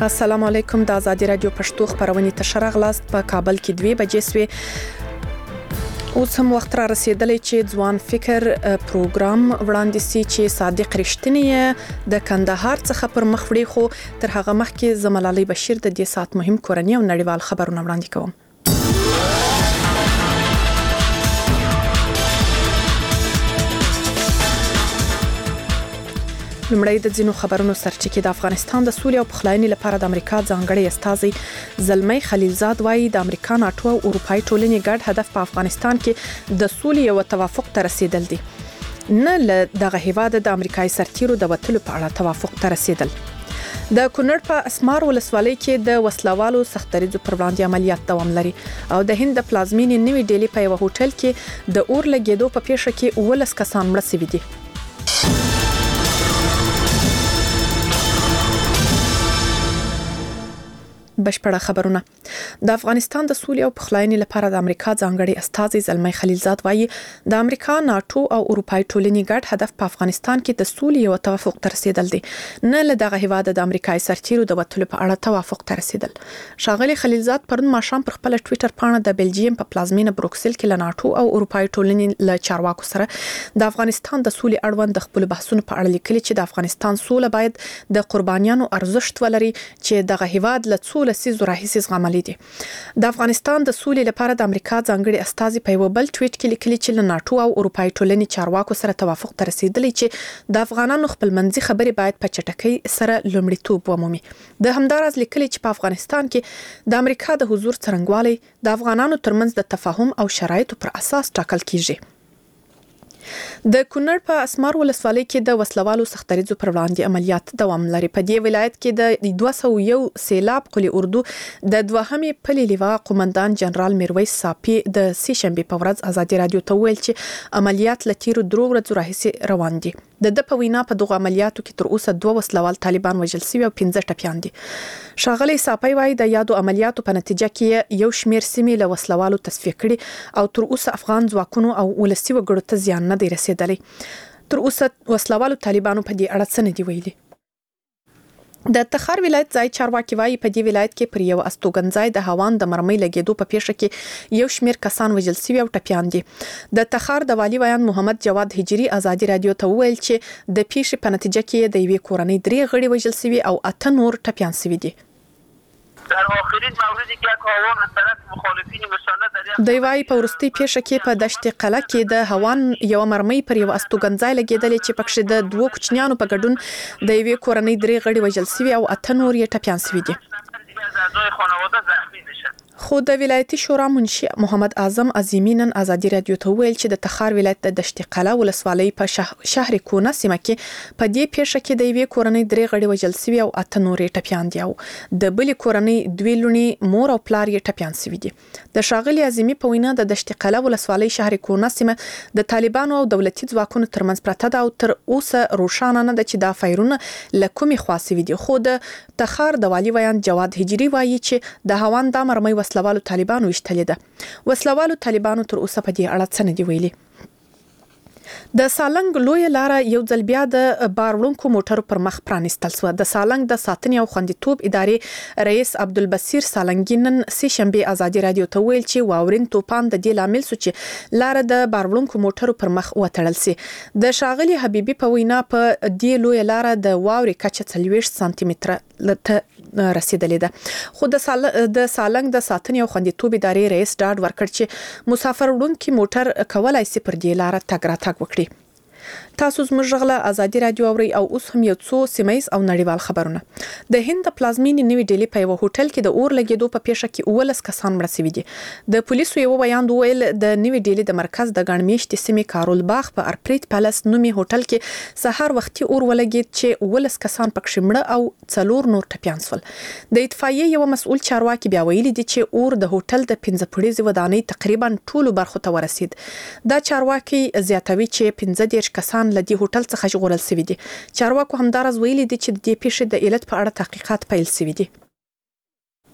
السلام علیکم. د آزادي رادیو پښتو خبرونه تشریح غلاست په کابل کې 2 بجې سوي. اوس هم وخت را رسیدلی چې ځوان فکر پروګرام وړاندې سي چې صادق رښتینی د کندهار څخه پر مخ وړي، خو تر هغه مخکې زملالي بشیر د دې سات مهم کورنی او نړیوال خبرونه وړاندې کوم. لمړی د ځینو خبرونو سرچینې د افغانستان د سولې او پخلاینې لپاره د امریکا ځانګړي استازي زلمی خلیلزاد وایي د امریکا ناتو او اروپای ټولنې ګډ هدف په افغانستان کې د سولې او توافق ته رسیدل دي، نه له دغه هیواد د امریکایي سرتیرو د وټلو په اړه توافق ته رسیدل. د کونړ په اسمار ولسوالۍ کې د وسلوالو سختریزو پر وړاندې عملیات دوام لري او د هند د پلازمینې نوې ډیلی په یو هوټل کې د اور لګیدو په پیښه کې 19 کسان مړه شوي دي. بشپړه خبرونه. د افغانستان د سولې او پخلاینې لپاره د امریکا ځانګړي استازي زلمی خلیلزاد وایي د امریکا ناتو او اروپای ټولنې ګډ هدف په افغانستان کې د سولې او توافق ته رسیدل دي، نه له دغه هیواد د امریکایي سرتیرو د وټلو په اړه توافق ته رسیدل. ښاغلي خلیلزاد پرون ماښام پر خپل ټوئیټر پاڼه د بلجیم په پلازمینه بروکسل کې له ناتو او اروپای ټولنې له چارواکو سره د افغانستان د سولې اړوند د خپل بحثونو په اړه لیکلي چې د افغانستان سوله باید د قربانیانو ارزښت ولري چې دغه هیواد له لسیزو راهیسې زغملي دي. د افغانستان د سولې لپاره د امریکا ځانګړي استازي په یو بل ټویټ کې لیکلي چې له ناتو او اروپای ټولنې چارواکو سره توافق ته رسیدلی چې د افغانانو خپلمنځي خبرې باید په چټکۍ سره لومړیتوب ومومي. د همداراز لیکلي چې په افغانستان کې د امریکا د حضور څرنګوالی د افغانانو ترمنځ د تفاهم او شرایطو پر اساس ټاکل کیږي. د کونړ په اسمار ولسوالۍ کې د وسلوالو سختریزو پر وړاندې عملیات دوام لري. په دې ولایت کې د 201 سیلاب قلی اردو د دوهمې پلي لیوا قومندان جنرال میرویس صافي د سې شنبه په ورځ آزادي رادیو ته ویل چې عملیات لتیرو 3 ورځې راهیسې روان دي. د په وینا په دغه عملیاتو کې تر اوسه 2 وسلوال طالبان وژل شوي او 15 ټپیان دي. ښاغلي صافي وایي د یادو عملیاتو په نتیجه کې یو شمیر سیمې له وسلوالو تصفیه کړي او تر اوسه افغان ځواکونو او ولسي وګړو ته زیان نه دی رسیدلی. تر اوسه وسلوالو طالبانو په دې اړه څه نه دی ویلي. د تخار ولایت ځای چارواکي وایي په دې ولایت کې پر یو استوګنځای د هوان د مرمۍ لګیدو په پیښه کې یو شمیر کسان وژل شوي او ټپیان دي. د تخار د والی بیان محمد جواد هجری آزادي رادیو ته ویل چې د پیښې په نتیجه کې د یوې کورنۍ 3 غړي وژل شوي او 8 نور ټپیان شوي دي. در آخرین موردی که هوان از طرف مخالفین مساند د وای په ورستي پیښه کې په دشت قلعه کې د هوان یو مرمۍ پر یو استوګنځای لګیدلې چې پکښې د 2 کوچنیانو په ګډون د یوې کورنۍ 3 غړي وژل شوي او 8 نور یې ټپیان شوي دي. خو د ولایتي شورا منشي محمد اعظم عظیمی نن آزادي رادیو ته ویل چې د تخار ولایت د دشت قلعه ولسوالۍ په شهر کونه سیمه کې په دې پیښه کې د یوې کورنۍ 3 غړي وژل شوي او 8 نور یې ټپیان دي او د بلې کورنۍ 2 لونی مور او پلار یې ټپیان شوي دي. د ښاغلي عظیمی په وینا د دشت قلعه ولسوالۍ شهر کونه سیمه د طالبانو او دولتي ځواکونو ترمنځ پرته ده او تر اوسه روښانه نه ده چې دا فایرونه له کومې خوا شوي دي. خو د تخار د والی بیان جواد هجری وایي چې د هوان د مرمۍ وسلوالو طالبانو وشتلې ده. وسلوالو طالبانو تر اوسه په دې اړه څه نه دی ویلي. د سالنګ لوی لار یو ځل بیا د باروړونکو موټرو پر مخ پرانستل شو. د سالنګ د ساتنې او خوندیتوب ادارې رئیس عبدالبصیر سالنګي نن سې شنبه آزادي رادیو ته ویل چې واورین توپان د دې لامل شو چې لار د باروړونکو موټرو پر مخ وتړل شي. د ښاغلي حبيبي په وینا په دې لوی لار د واوري کچه 40 سانتي متر رسیدلې ده. خو د سالنګ د ساتنې او خوندیتوب ادارې رئیس ډاډ ورکړ چې مسافر وړونکي موټر کولای شي پر دې لار تګ راتګ وکړي. تاسو زموږ غږ له آزادي رادیو اورئ او اوس هم یو څو سیمایي او نړیوال خبرونه. د هند د پلازمینې نوې ډیلی په یو هوټل کې د اور لګیدو په پیښه کې 19 کسان مړه شوي دي. د پولیسو یو بیان ویل د نوې ډیلی د مرکز د ګڼمیشتي سیمې کارول باغ په ارپریت پیلس نومي هوټل کې سحر وختي اور ولګید چې 19 کسان پکښې مړه او 4 نور ټپیان شول. د اطفائیې یو مسؤل چارواکي بیا ویلي دي چې اور د هوټل د 15 پوړیزې ودانۍ تقریبا ټولو برخو ته ورسید. دا چارواکي زیاتوي چې 15 کسان له دې هوټل څخه ژغورل شوي دي. چارواکو همدارز ویلي دي چې د دې پیښې د علت په اړه تحقیقات پیل شوي دي.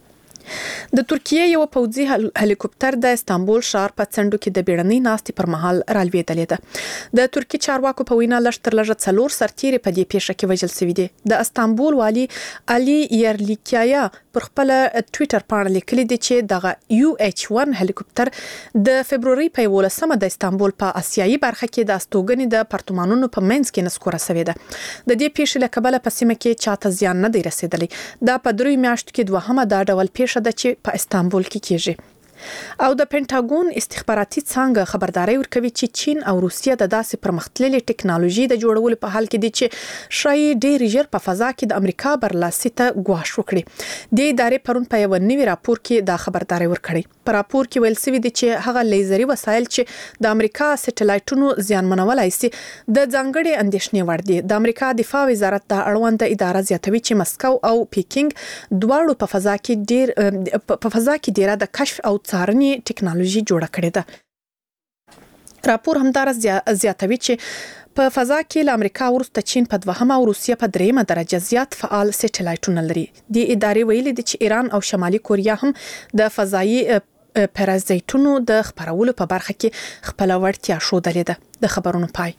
د ترکیه یو پوځي هلیکوپټر د استانبول ښار په څنډو کې د بیړنۍ ناستې پر مهال رالوېدلې ده. د ترکی چارواکو په وینا لږ تر لږه 4 سرتیري په دې پیښه کې وژل شوي دي. د استانبول والي علي یرلیکایا پر خپل ټوئیټر باندې لیکلي دي چې دغه UH-1 هلیکوپټر د فبرवरी په 11مه د استانبول په آسیایي برخه کې د استوګنې د پارتمانونو په منځ کې نسکوره شوې ده. د دې پیښې له کبله په سیمه کې چاته زیان نه دی رسیدلی. دا په 3 میاشتو کې دوهمه دا ډول پیښه ده چې په استانبول کې کیږي. او د پینټاګون استخباراتي څانګه خبرداري ورکوي چې چین او روسیه د داسې پرمختللې ټکنالوژي د جوړولو په حال کې دي چې شایي ډېر ژر په فضا کې د امریکا برلاسي ته ګواښ وکړي. د ادارې پرون په یو نوي راپور کې دا خبرداري ورکړي. په راپور کې ویل شوی دی چې هغه لیزري وسایل چې د امریکا سټلایټونو زیانمنولای شي د ځانګړي اندېښنې وړ دي. د امریکا دفاع وزارت د اړوند اداره زیاتوي چې مسکو او پیکینګ دواړو په فضا کې ډیره د کشف او څارنې ټکنالوژي جوړه کړې ده. راپور همدارس زیاتوي چې په فضا کې له امریکا وروسته چین په 2مه او روسیه په 3مه درجه زیات فعال سټلایټونه لري. د ادارې ویلي دي چې ایران او شمالي کوریا هم د فضایي پرازیتونو د خبرولو په برخه کې خپل وړتیا ښودلې ده. د خبرونو پای.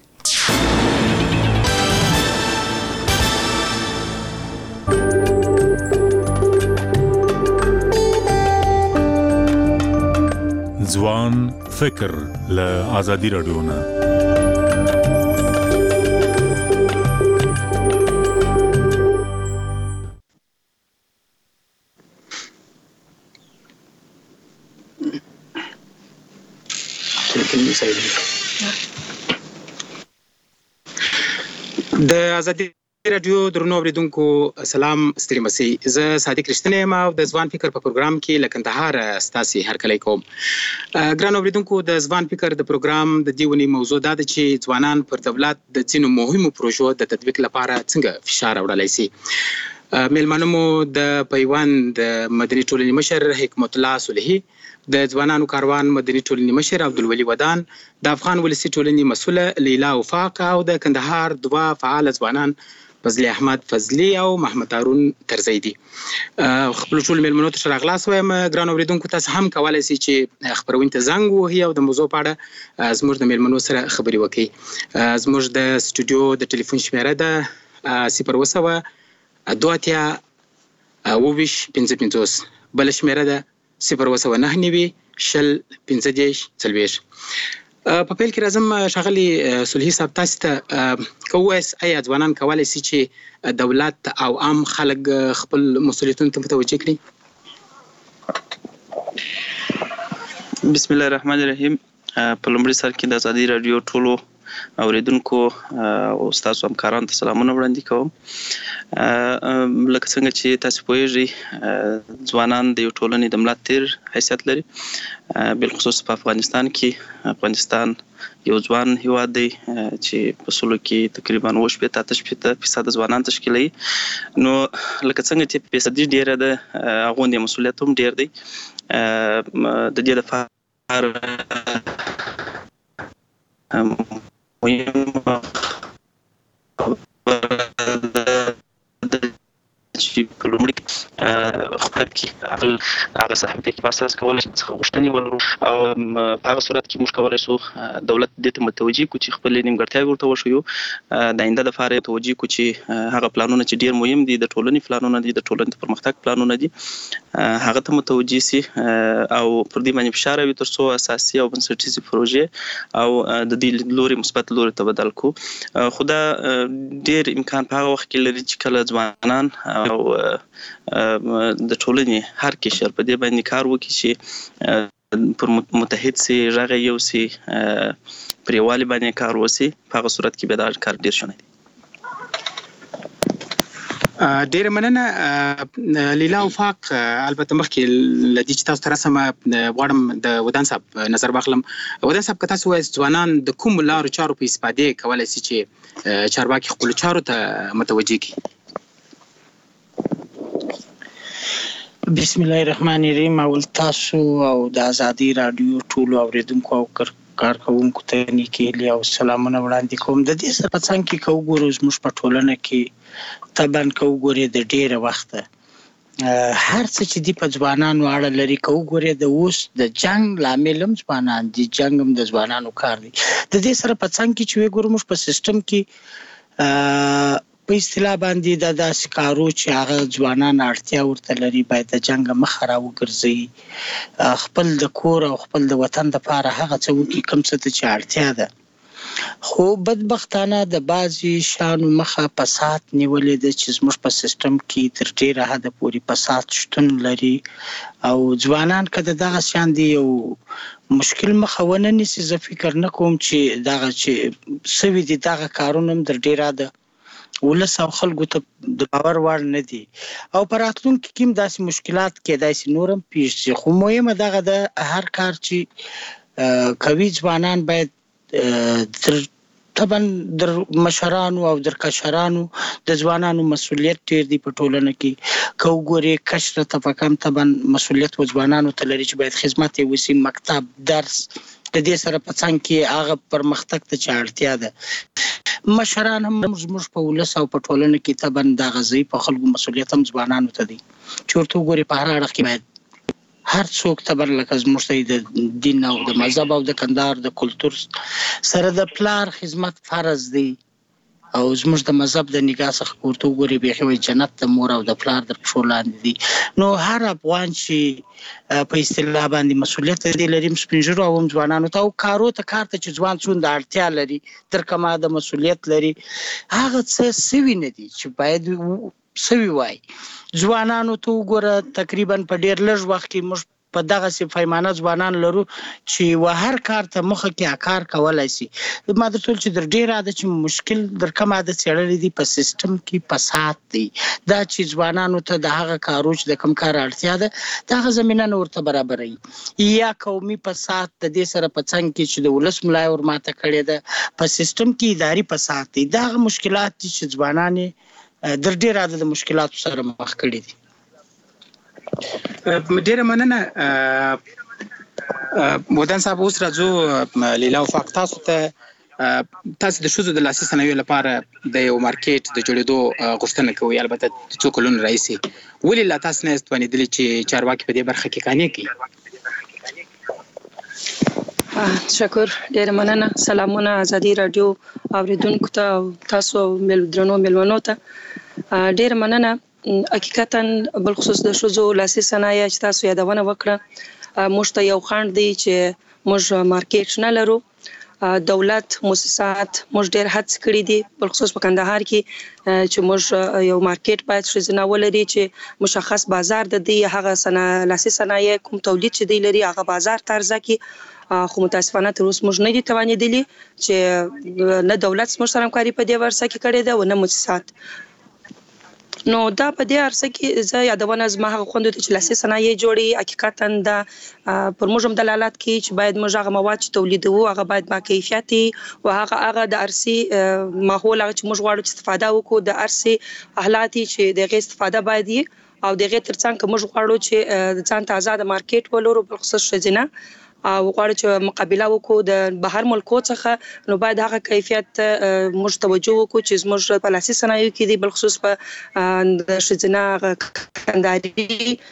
ځوان فکر له آزادي رادیو نه. د آزادي رادیو درنو اوریدونکو سلام ستړي مسي. زه صادق رښتینی یم او د ځوان فکر په پروګرام کې له کندهار ستاسو هرکلی کوم. ګران اوریدونکو د ځوان فکر د پروګرام د دیونی موضوع دا ده چې ځوانان پر دولت د ځینو مهمو پروژو د تطبیق لپاره څنګه فشار راوړلی شي. میلمانه مو د پیوند مدني ټولنې مشر حکمت الله صالحي، د ځوانانو کاروان مدني ټولنې مشر عبدالولي ودان، د افغان ولسي ټولنې مسؤله لیلا وفاق او د کندهار 2 فعال ځوانان فضلی احمد فضلی او محمد هارون ترزی دي. خپل ټول میلمنو ته راغلاس وایم. ګران اوریدونکو تاسو هم کولای شئ چې خبرونه ته زنګ ووهئ او د موضوع په اړه زموږ د میلمنو سره خبرې وکړئ. زموږ د سټوډیو د ټلیفون شمیره ده 020 دواتیا 2550، بل شمیره ده 019 شل 15 په پیل کې راځم ښاغلي صلحي صاحب، تاسو ته کوس آیا ځوانان کولای شي چې دولت او عام خلک خپل مسؤلیتونو ته متوجه کړي؟ بسم الله الرحمن الرحیم. په لومړي سر کې د آزادي رادیو ټولو اوریدونکو او تاسو همکارانو ته سلامونه وړاندې کوم. لکه څنګه چې تاسو پوهیږئ ځوانان د یو ټولنې د ملاتړ حیثیت لري، بالخصوص په افغانستان کې. افغانستان یو ځوان هیواد دی چې په سلو کې تقریبا 80% ځوانان تشکیلوي. نو لکه څنګه چې فیصدي ډیره ده، هغوی د مسؤلیت هم ډیر دی. د دې لپاره مهمه چې په لومړي خپل کې هغه صحافت کې اساس کولای شي څه غوښتنې ولرو او په هغه صورت کې موږ کولای شو دولت دې ته متوجي کو چې خپل نیمګړتیاوې ورته وښیو، د آینده لپاره توجي کو چې هغه پلانونه چې ډیر مهم دي، د ټولنې پلانونه دي، د ټولنې د پرمختګ پلانونه دي، هغه ته متوجي سي او پر دې باندې فشار وي تر څو اساسي او بنسټیزي پروژې او د دې لوري مثبت لوري ته بدل کو. خدا ډیر امکان په هغه وخت کې لري چې کله ځوانان او د ټولنې هر قشر په دې باندې کار وکړي چې پر متحد سي، غږ یو سي، پر یووالي باندې کار وسي. په هغه صورت کې به دا کار ډیر شونه دي. ډیر مننه لیلا وفاق. البته مخکې لدی چې تاسو ترسمه غواړم د ودان صاحب نظر واخلم. ودان صاحب که تاسو وایي ځوانان د کوم لارو چارو په استفادې کولای شي چې چارواکي خپل چارو ته متوجه کړي؟ بسم الله الرحمن الرحیم. اول تاسو او د آزادي رادیو ټولو اوریدونکو او کارکوونکو ته نیکې هیلې او سلامونه وړاندې کوم. د دې سره په څنګ کې که وګورو زموږ په ټولنه کې طبعا که وګورې د ډېره وخته هر څه چې دی په ځوانانو اړه لري که وګورئ د اوس د جنگ لامل هم ځوانان دي جنگ هم د ځوانانو کار دی د دې سره په څنګ کې چې وګورو موږ په سیستم کې په اصطلاح باندې د داسې کارو چې هغه ځوانان اړتیا ورته لري باید د جنګ مخه راوګرځي خپل د کور او خپل د وطن دپاره هغه څه وکړي کوم څه ته چې اړتیا ده خو بدبختانه د بعضې شیانو مخه فساد نیولې ده چې زموږ په سیستم کې تر ډېره حده پورې فساد شتون لري او ځوانان که د دغه شیان دی یو مشکل مخه ونه نیسي زه فکر نه کوم چې دغه چې سوي دي دغه کارونه هم تر ډېره ده ولس او خلکو ته د باور وړ نه دي او په راتلونکي کې هم داسې مشکلات کېدای شي نور هم پیښ شي خو مهمه دغه د هر کار چې کوي ځوانان باید طبعا در مشرانو او در کشرانو د ځوانانو مسؤلیت ډیر دی په ټولنه کې که وګورئ کشر ته په کم طبعا مسؤلیت و ځوانانو ته لري چې باید خدمت یې وشي مکتب درس د دې سره په څنګ کې هغه پرمختګ ته چې اړتیا ده مشران هم زموږ په ولس او په ټولنه کې طبعا دغه ځای په خلکو مسؤلیت هم ځوانانو ته دی چې ورته وګورئ په هر اړخ کې باید هر څوک تبر لکه زموږ د دین او د مذهب او د کندهار د کلتور سره د پلار خدمت فرض دی او زموږ د مذهب د نگاه څخه ورته وګورئ بیخي وایي جنت د مور او د پلار د پښو لاندې دی نو هر افغان چې په اصطلاح باندې مسؤلیت دې لري سپین ږیرو او هم ځوانانو ته او کارو ته کار ته چې ځوان څومره اړتیا لري تر کومه د مسؤلیت لري هغه څه سوي نه دي چې باید سوي وای ځوانانو ته وګوره تقریبا په ډیر لږ وخت کې موږ په دغه صفایمانه ځوانان لرو چې و هر کار ته مخه کې کار کولای شي ما درته ویل چې در ډیر عادت چې مشکل در کوم عادت څېړلی دي په سیستم کې فساد دی دا چې ځوانانو ته د هغه کارو چې د کوم کار اړتیا ده دغه زمینه نه ورته برابروي یا قومي فساد د دې سره په څنګ کې چې د ولس ملای ورماته کړې ده په سیستم کې اداري فساد دی دغه مشکلات دي چې ځوانان در ډیر عدد مشکلاتو سره مخ کړي دي ډیره مننه مودن صاحب اوس راځو لیلا وفاق تاسو د ښځو د لاسي صنایعو لپاره د یو مارکیټ د جوړېدو غوښتنه کوي البته څو کلونه راهیسې ولې لا تاسو نه یاست توانېدلي چې چارواکي په دې برخه کې قانع کړي شکر ډیره مننه سلامونه ازادي رادیو اوریدونکو ته تاسو درنو ملمنو ته ډیره مننه حقیقتا بل خصوص د ښځو لاسي صنایع چې تاسو یادونه وکړه موږ ته یو خنډ دی چې موږ مارکیټ نه لرو دولت مؤسسات موږ ډیر هڅه کړې دي بل خصوص په کندهار کې چې موږ یو مارکیټ باید ښځینه ولري چې مشخص بازار د دې هغه لاسي صنایع کوم تولید چې دی لري هغه بازار ترځه کې خو متاسفانه تر اوسه موږ نه دي توانېدلي چې نه دولت موږ سره همکاري په دې ورسه کې کړې ده او نه مؤسسات نو دا په دې ارسه کې زه یادونه زما هغه خوندو ته چې لاسي صنایع جوړي حقیقتا دا پر موږ هم دلالت کوي چې باید موږ هغه مواد چې تولیدوو هغه باید با کیفیتي او هغه د ارسي ماحول هغه چې موږ غواړو چې استفاده وکړو د ارسي اهلاتي چې دغه استفاده باید او دغه ترڅنګ موږ غواړو چې د ځان ته آزاد مارکیټ ولرو بل خصوص ښځینه او غواړو چې مقابله وکړو د بهر ملکو څخه نو باید هغه کیفیت موږ توجه وکړو چې موږ په لاسي صنایعو کې دي بل خصوص په ښځینه کندهاري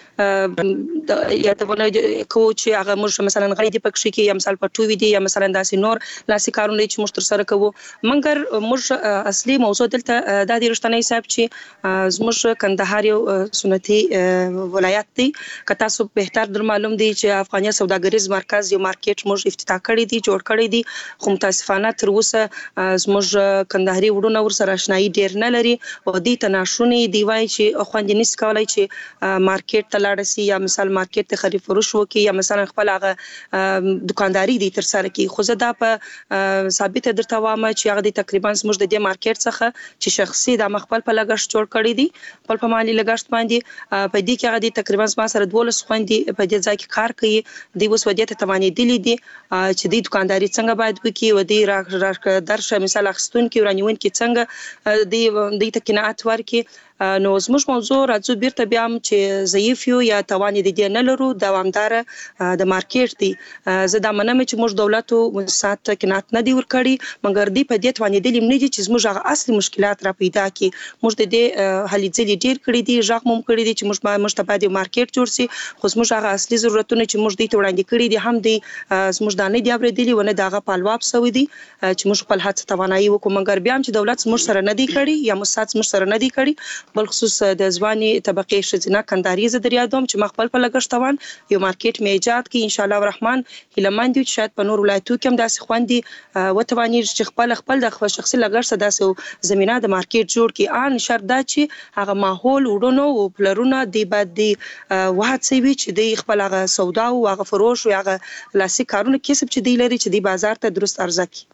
یادونه کوو چې هغه موږ مثلا غړي دي پکې کې یا مثلا پټوي دي یا مثلا داسې نور لاسي کارونه چې موږ تر سره کوو مګر موږ اصلي موضوع دلته د دې رښتینی حساب چې موږ کندهار یو سنتي ولایت دی که تاسو بهتر در معلوم دي چې افغاني سوداګریز مرکز یو مارکیټ موږ افتتاح کړی دی جوړ کړی دی خو متاسفانه تر اوسه موږ کندهاري وډونه ور سره آشنایي ډیر نه لري او دې تناشونی دی وای چې خوندې نس کولای چې مارکیټ ته لاړ شي یا مثلا مارکیټ ته خرید فروش وکړي یا مثلا خپل هغه دکانداري دي تر سره کې خو زه دا په ثابت درته وایم چې هغه تقریبا موږ د دې مارکیټ څخه چې شخصي د مخبل په لګښت جوړ کړی دی خپل په مالی لګښت باندې په دې کې هغه تقریبا ما سره 12 خوندې په دې ځای کې کار کوي دی اوس ودیت توانېدلې دي چې د دکانداري څنګه باید وکړي او د درشه مثال اخستون کې ورانیون کې څنګه د ته قناعت ورکړي نو زموږ موضوع راځو بیرته بیا هم چې ضعیف یو یا توان دې نه لرو دوامدار د مارکیټ دی زه دا منم چې موږ دولت او سات کنات نه دی ور کړی مګر دی په دې توان دې لیم نه دي چې موږ هغه اصلي مشکلات را پیدا کی موږ دې حل ځلې ډیر کړی دي ځکه مم کړی دي چې موږ مشتبه دی مارکیټ جوړ سي خو موږ هغه اصلي ضرورتونه چې موږ دې ته وړاندې کړی دي هم دي موږ دا نه دی اوریدلی ونه داغه پالواب سوي دي چې موږ خپل هڅه توانایي وکړو مګر بیا هم چې دولت موږ سره نه دی کړی یا موسسات موږ سره نه دی کړی بل خصوص د ځواني طبقه شزینه کنداري ز دریادوم چې مخبل په لګښت توان یو مارکیټ می ایجاد کی ان شاء الله الرحمن هلمند چې شاید په نور ولایتو کې هم داسې خوندي وتوانی چې خپل د شخصي لګښت داسې زمينه د مارکیټ جوړ کی ان شرط دا چې هغه ماحول وډونو او پلرونه دی بعد دی واحد سی وی چې دی خپل هغه سودا او هغه فروش او هغه لاسي کارونه کسب چې دی لري چې دی بازار ته درست ارزه کی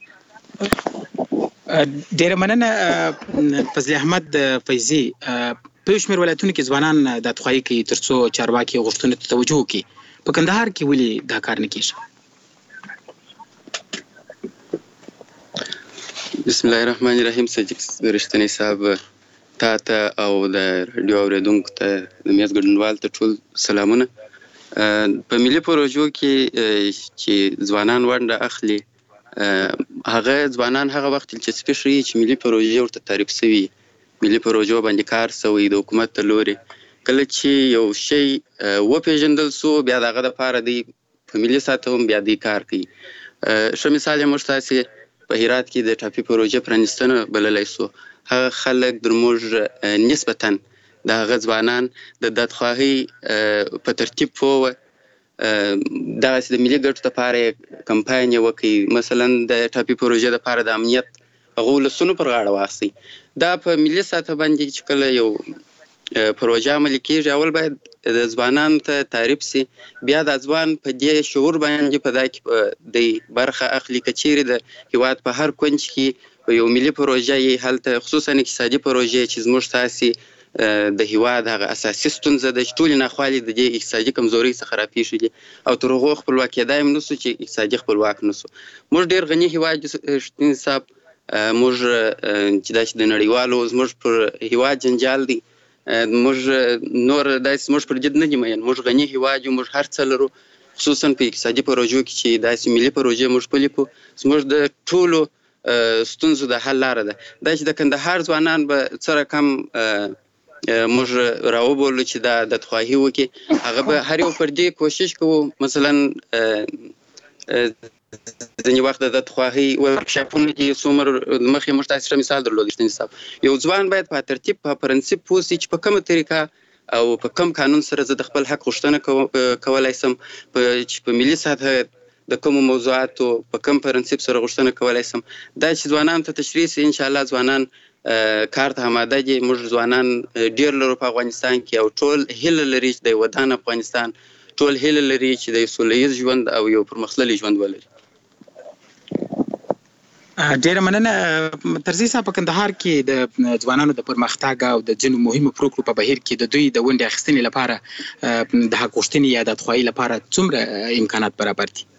ډیر مننه فضل احمد فیضی په شمیر ولایتونو کې ځوانان د تخوایي کې ترڅو چارواکي غوښتنې ته توجه وکړي په کندهار کې ولې دا کار نه کیږي بسم الله الرحمن الرحیم صدیق رښتینی صاحب ته او د رادیو اوریدونکو ته د میز ګډونوال ته ټول سلامونه په ملي پروژو کې چې ځوانان ونډه اخلي هغه ځوانان هغه وخت چې سپیشري چې ملي پروژې ورته تعریف شوی ملي پروژو باندې کار شوی د حکومت ته لوري کله چې یو شی وپېژندل سو بیا دغه لپاره دی په ملي سطح هم بیا دی کار کوي ښه مثال یې موږ تاسې په هرات کې د ټاپي پروژې پرانیستنه بللی سو هغه خلک در موږ نسبتاً د هغه ځوانان د دادخواهۍ په ترتیب پوه دغسې د ملي ګټو دپاره کمپاین یې وکړي مثلا د ټاپي پروژې دپاره د امنیت هغو ولسونو پر غاړه واخلي دا په ملي سطح باندې چې کله یو پروژه عملي کېږي اول باید د ځوانانو ته تعریف سي بیا د ځوان په دې شعور باندې په دا کې د برخه اخلي که چیرې د هېواد په هر کونج کې په یو ملي پروژه یې هلته خصوصا اقتصادي پروژې چې زموږ تاسې د هېواد هغه اساسي ستونزه ده چې ټولې ناخوالې د دې اقتصادي کمزورۍ څخه راپېښې دي او تر هغو خپلواک کېدای هم نه سو چې اقتصادي خپلواک نه سو موږ ډېر غني هېواد رښتیني صاحب موږ چې داسې د نړیوالو زموږ پر هېواد جنجال دی موږ نور داسې موږ پر جد نه دي مین موږ غني هېواد یو موږ هر څه لرو خصوصا په اقتصادي پروژو کې چې داسې ملي پروژې موږ پلي کړو زموږ د ټولو ستونزو د حل لاره ده دا چې د کندهار ځوانان به څه رقم موږ راوبولو چې دا د تخواهي وکړي هغه به هر یو پر دې کوشش کوو مثلا ځینې وخت د تخواهي ورکشاپونه دي څومره مخکې موږ تاسې ښه مثال درلود رښتیني صاحب یو ځوان باید په ترتیب په پرنسپ پوه سي چې په کومه طریقه او په کوم قانون سره زه د خپل حق غوښتنه کولی سم چې په ملي سطحه د کومو موضوعاتو په کوم پرنسپ سره غوښتنه کولی سم دا چې ځوانانو ته تشریح سي انشاءالله ځوانان کار ته آماده دي موږ ځوانان ډېر لرو په افغانستان کې او ټول هیله لري چې د ودان افغانستان ټول هیله لري چې د سوله ییز ژوند او یو پرمختللی ژوند ولري ډیره مننه ترزي صاحب په کندهار کې د ځوانانو د پرمختګ او د ځینو مهمو پروګرامونو په بهیر کې د دوی د ونډې اخیستنې لپاره د حق غوښتنې یا د تخوایي لپاره څومره امکانات برابر دي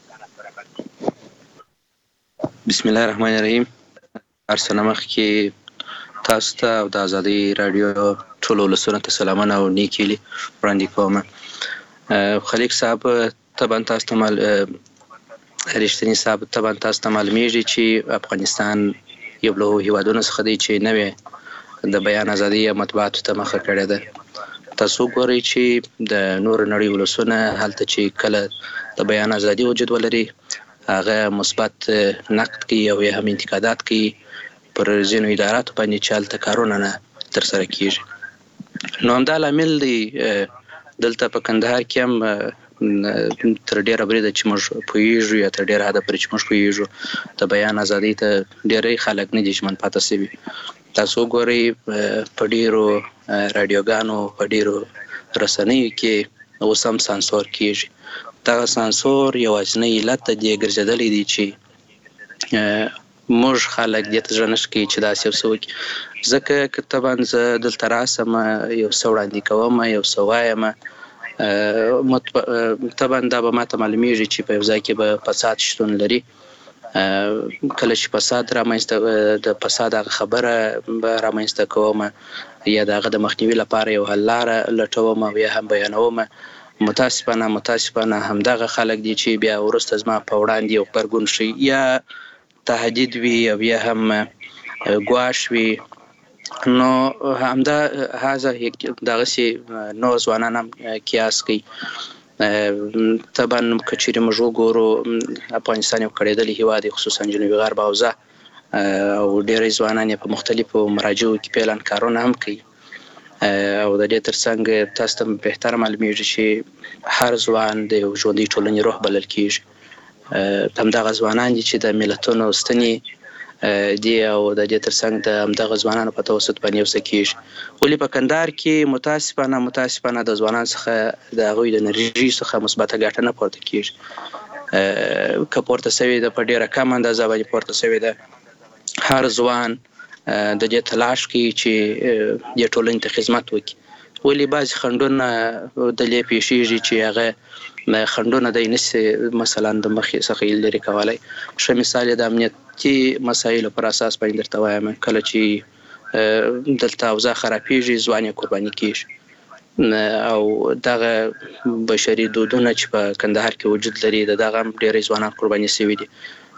بسم الله الرحمن الرحیم ارسنه مخکې تاسو ته او د ازادي رادیو ټول ولسونو ته سلامونه او نیک هیلې وړاندې کوم خلیق صاحب طبعا تاسو ته رښتینی صاحب طبعا تاسو ته معلومیږي چې افغانستان یو له هیوادونو څخه دی چې نوې د بیان ازادي یا مطبوعاتو ته مخه کړې ده تاسو ګورئ چې د نور نړۍ ولسونه هلته چې کله د بیان ازادي وجود ولري هغه مثبت نقد کوي او یا هم انتقادات کوي پر ځینو اداراتو باندې چې هلته کارونه نه ترسره کیږي نو همدا لامل دی دلته په کندهار کې هم تر ډیره بریده چې موږ پوهیږو یا تر ډیره حده پورې چې موږ پوهیږو د بیان ازادۍ ته ډیری خلک نه دي ژمن پاتې شوي تاسو ګورئ په ډیرو راډیوګانو په ډیرو رسنیو کې اوس هم سانسور کیږي دغه سانسور یوازینی علت د دې ګرځېدلی دی چې موږ خلک دې ته زړه نه ښه کوي چې داسې یو څه وکړي ځکه که طبعا زه دلته راسم یو څه وړاندې کوم یو څه وایم طبعا دا به ماته معلومیږي چې په یو ځای کې به فساد شتون لري کله چې فساد رامنځته د فساد هغه خبره به رامنځته کوم یا د هغه د مخنیوي لپاره یو حل لاره لټوم او یا هم بیانوم. متاسفانه همدغه خلک دي چې بیا وروسته زما په وړاندې یو غبرګون شي یا تهدید وي او یا هم ګواښ وي. نو همدا هذا دغسې نور ځوانان هم قیاس کوي. طبعا که چیرې موږ وګورو افغانستان یو کړېدلی هیواد دی، خصوصا جنوبي غرب حوزه، او ډېری ځوانان یې په مختلفو مراجعو کې فعلا کارونه هم کوي. او د دې ترڅنګ تاسو ته بهتر معلومیږي چې هر ځوان د یو ژوندۍ ټولنې روح بلل کېږي. همدغه ځوانان دي چې د ملتونو ستنې دي او د دې ترڅنګ د همدغه ځوانانو په توسط باندې یو څه کېږي. ولې په کندهار کې متاسفانه د ځوانانو څخه د هغوی د انرژي څخه مثبته ګټه نه پورته کېږي. که پورته سوې ده په ډېره کم اندازه باندې پورته سوې ده. هر ځوان د دې تلاش کوي چې دې ټولنې ته خدمت وکړي. ولې بعضې خنډونه دلې پیښیږي چې هغه خنډونه دی نشي مثلا د مخې څخه یې لرې کولی. ښه مثال یې د امنیتي مسایلو پر اساس باندې درته وایم. کله چې دلته اوضاع خرابېږي ځوان یې قرباني کېږي. او دغه بشري دودونه چې په کندهار کې وجود لري د دغه هم ډېری ځوانان قرباني سوي دي.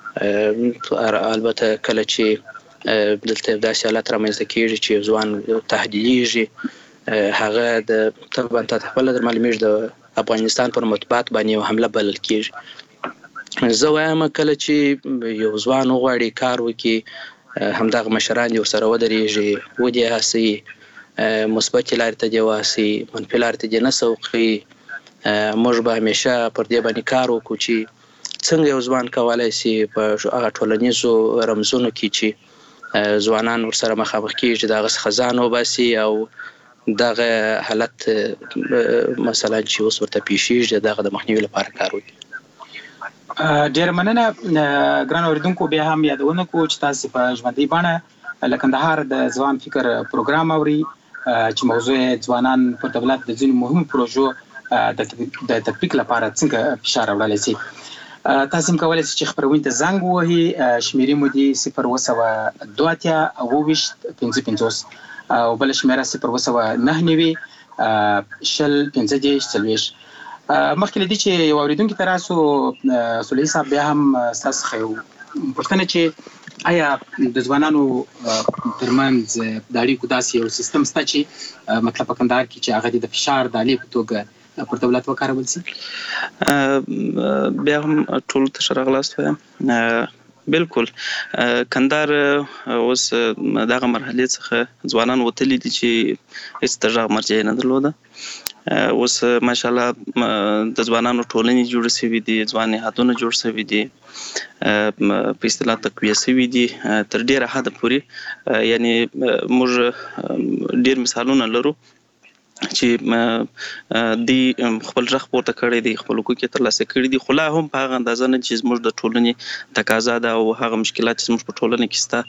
البته کله چې دلته داسې حالت رامنځته کېږي چې ځوان تهدیدېږي، هغه طبعا ته خپله در معلومېږي د افغانستان پر مطبوعات باندې یو حمله بلل کېږي. زه وایم کله چې یو ځوان وغواړي کار وکړي، همدغه مشران دې ورسره ودرېږي، ودې هڅوي، مثبتې لارې ته دې وهڅوي، منفي لارې ته دې نه سوقوي. موږ به همیشه پر دې باندې کار وکړو چې څنګه یو ځوان کولی سي په هغه ټولنیزو رمزونو کې چې ځوانان ورسره مخامخ کېږي د هغه څخه ځان وباسي او دغه حالت مثلا چې اوس ورته پیښیږي دغه د مخنیوي لپاره کار وکړي. ډېره مننه ګران اورېدونکو. بیا هم یادونه کوو چې تاسې په ژوندۍ بڼه له کندهار د ځوان فکر پروګرام اوري چې موضوع یې ځوانان پر دولت د ځینو مهمو پروژو د تطبیق لپاره څنګه فشار راوړلی سي. تاسې هم کولی سئ چې خپرونې ته زنګ ووهئ. شمېرې مو دي 072 او بله شمېره 029 050 مخکې له دې چې یو اورېدونکي ته راسو، صلحي صاحب بیا هم ستاسو څخه یو پوښتنه چې آیا د ځوانانو ترمنځ د اړیکو داسې یو سیستم شته چې مطلب په کندهار کې چې هغه د فشار د آلې په توګه پر دولت وکارول سي؟ بیا هم ټولو ته ښه راغلاست وایم. بالکل کندهار اوس دغه مرحلې څخه ځوانان وتلي دي چې هېڅ د غږ مرجع نه درلوده. اوس ماشاءالله د ځوانانو ټولنې جوړې سوي دي، ځوان نهادونه جوړ سوي دي، په اصطلاح تقویه سوي دي تر ډېره حده پورې. یعنې موږ ډېر مثالونه لرو چې دوی خپل غږ پورته کړی دی، خپل حقوق یې ترلاسه کړي دي، خو لا هم په هغه اندازه نه چې زموږ د ټولنې تقاضا ده او هغه مشکلات چې زموږ په ټولنه کې شته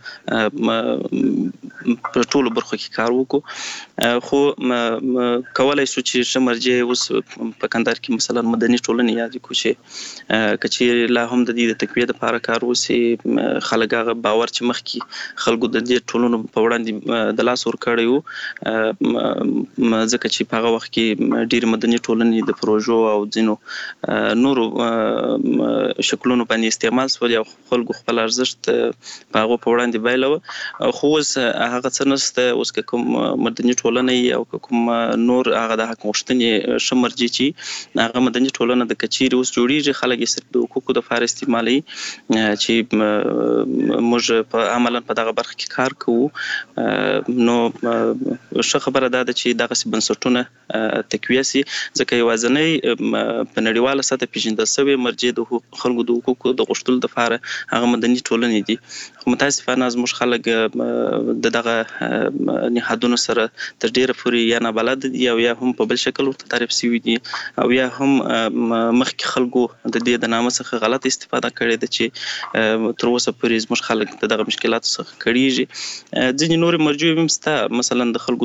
په ټولو برخو کې کار وکړو. خو کولی شو چې ښه مرجع اوس په کندهار کې مثلا مدني ټولنې یادې کړو چې که چیرې لا هم د دې د تقویې دپاره کار وسي، خلک هغه باور چې مخکې خلکو د دې ټولنو په وړاندې د لاس ورکړی و، ځکه چې په هغه وخت کې ډېرې مدني ټولنې د پروژو او ځینو نورو شکلونو باندې استعمال شولې او خلکو خپل ارزښت په هغو په وړاندې بایلوه. خو اوس هغه څه نشته. اوس که کوم مدني ټولنه یي او که کوم نور هغه د حق غوښتنې ښه مرجع چې هغه مدني ټولنه د که چیرې اوس جوړېږي، خلک یې صرف د حقوقو دپاره استعمالوي چې موږ عملا په دغه برخه کې کار کوو. نو ښه خبره دا ده چې دغسې بنسټونه تقویه سي، ځکه یوازینۍ په نړیواله سطحه پېژندل سوې مرجع د خلکو د حقوقو د غوښتلو دپاره هغه مدني ټولنې دي. خو متاسفانه زموږ خلک د دغه نهادونو سره تر ډېره پورې یا نابلده دي او یا هم په بل شکل ورته تعریف سوي دي او یا هم مخکې خلکو د دې د نامه څخه غلط استفاده کړې ده چې تر اوسه پورې زموږ خلک د دغه مشکلاتو څخه کړېږي. ځینې نورې مرجعې هم شته، مثلا د خلکو د حقوقو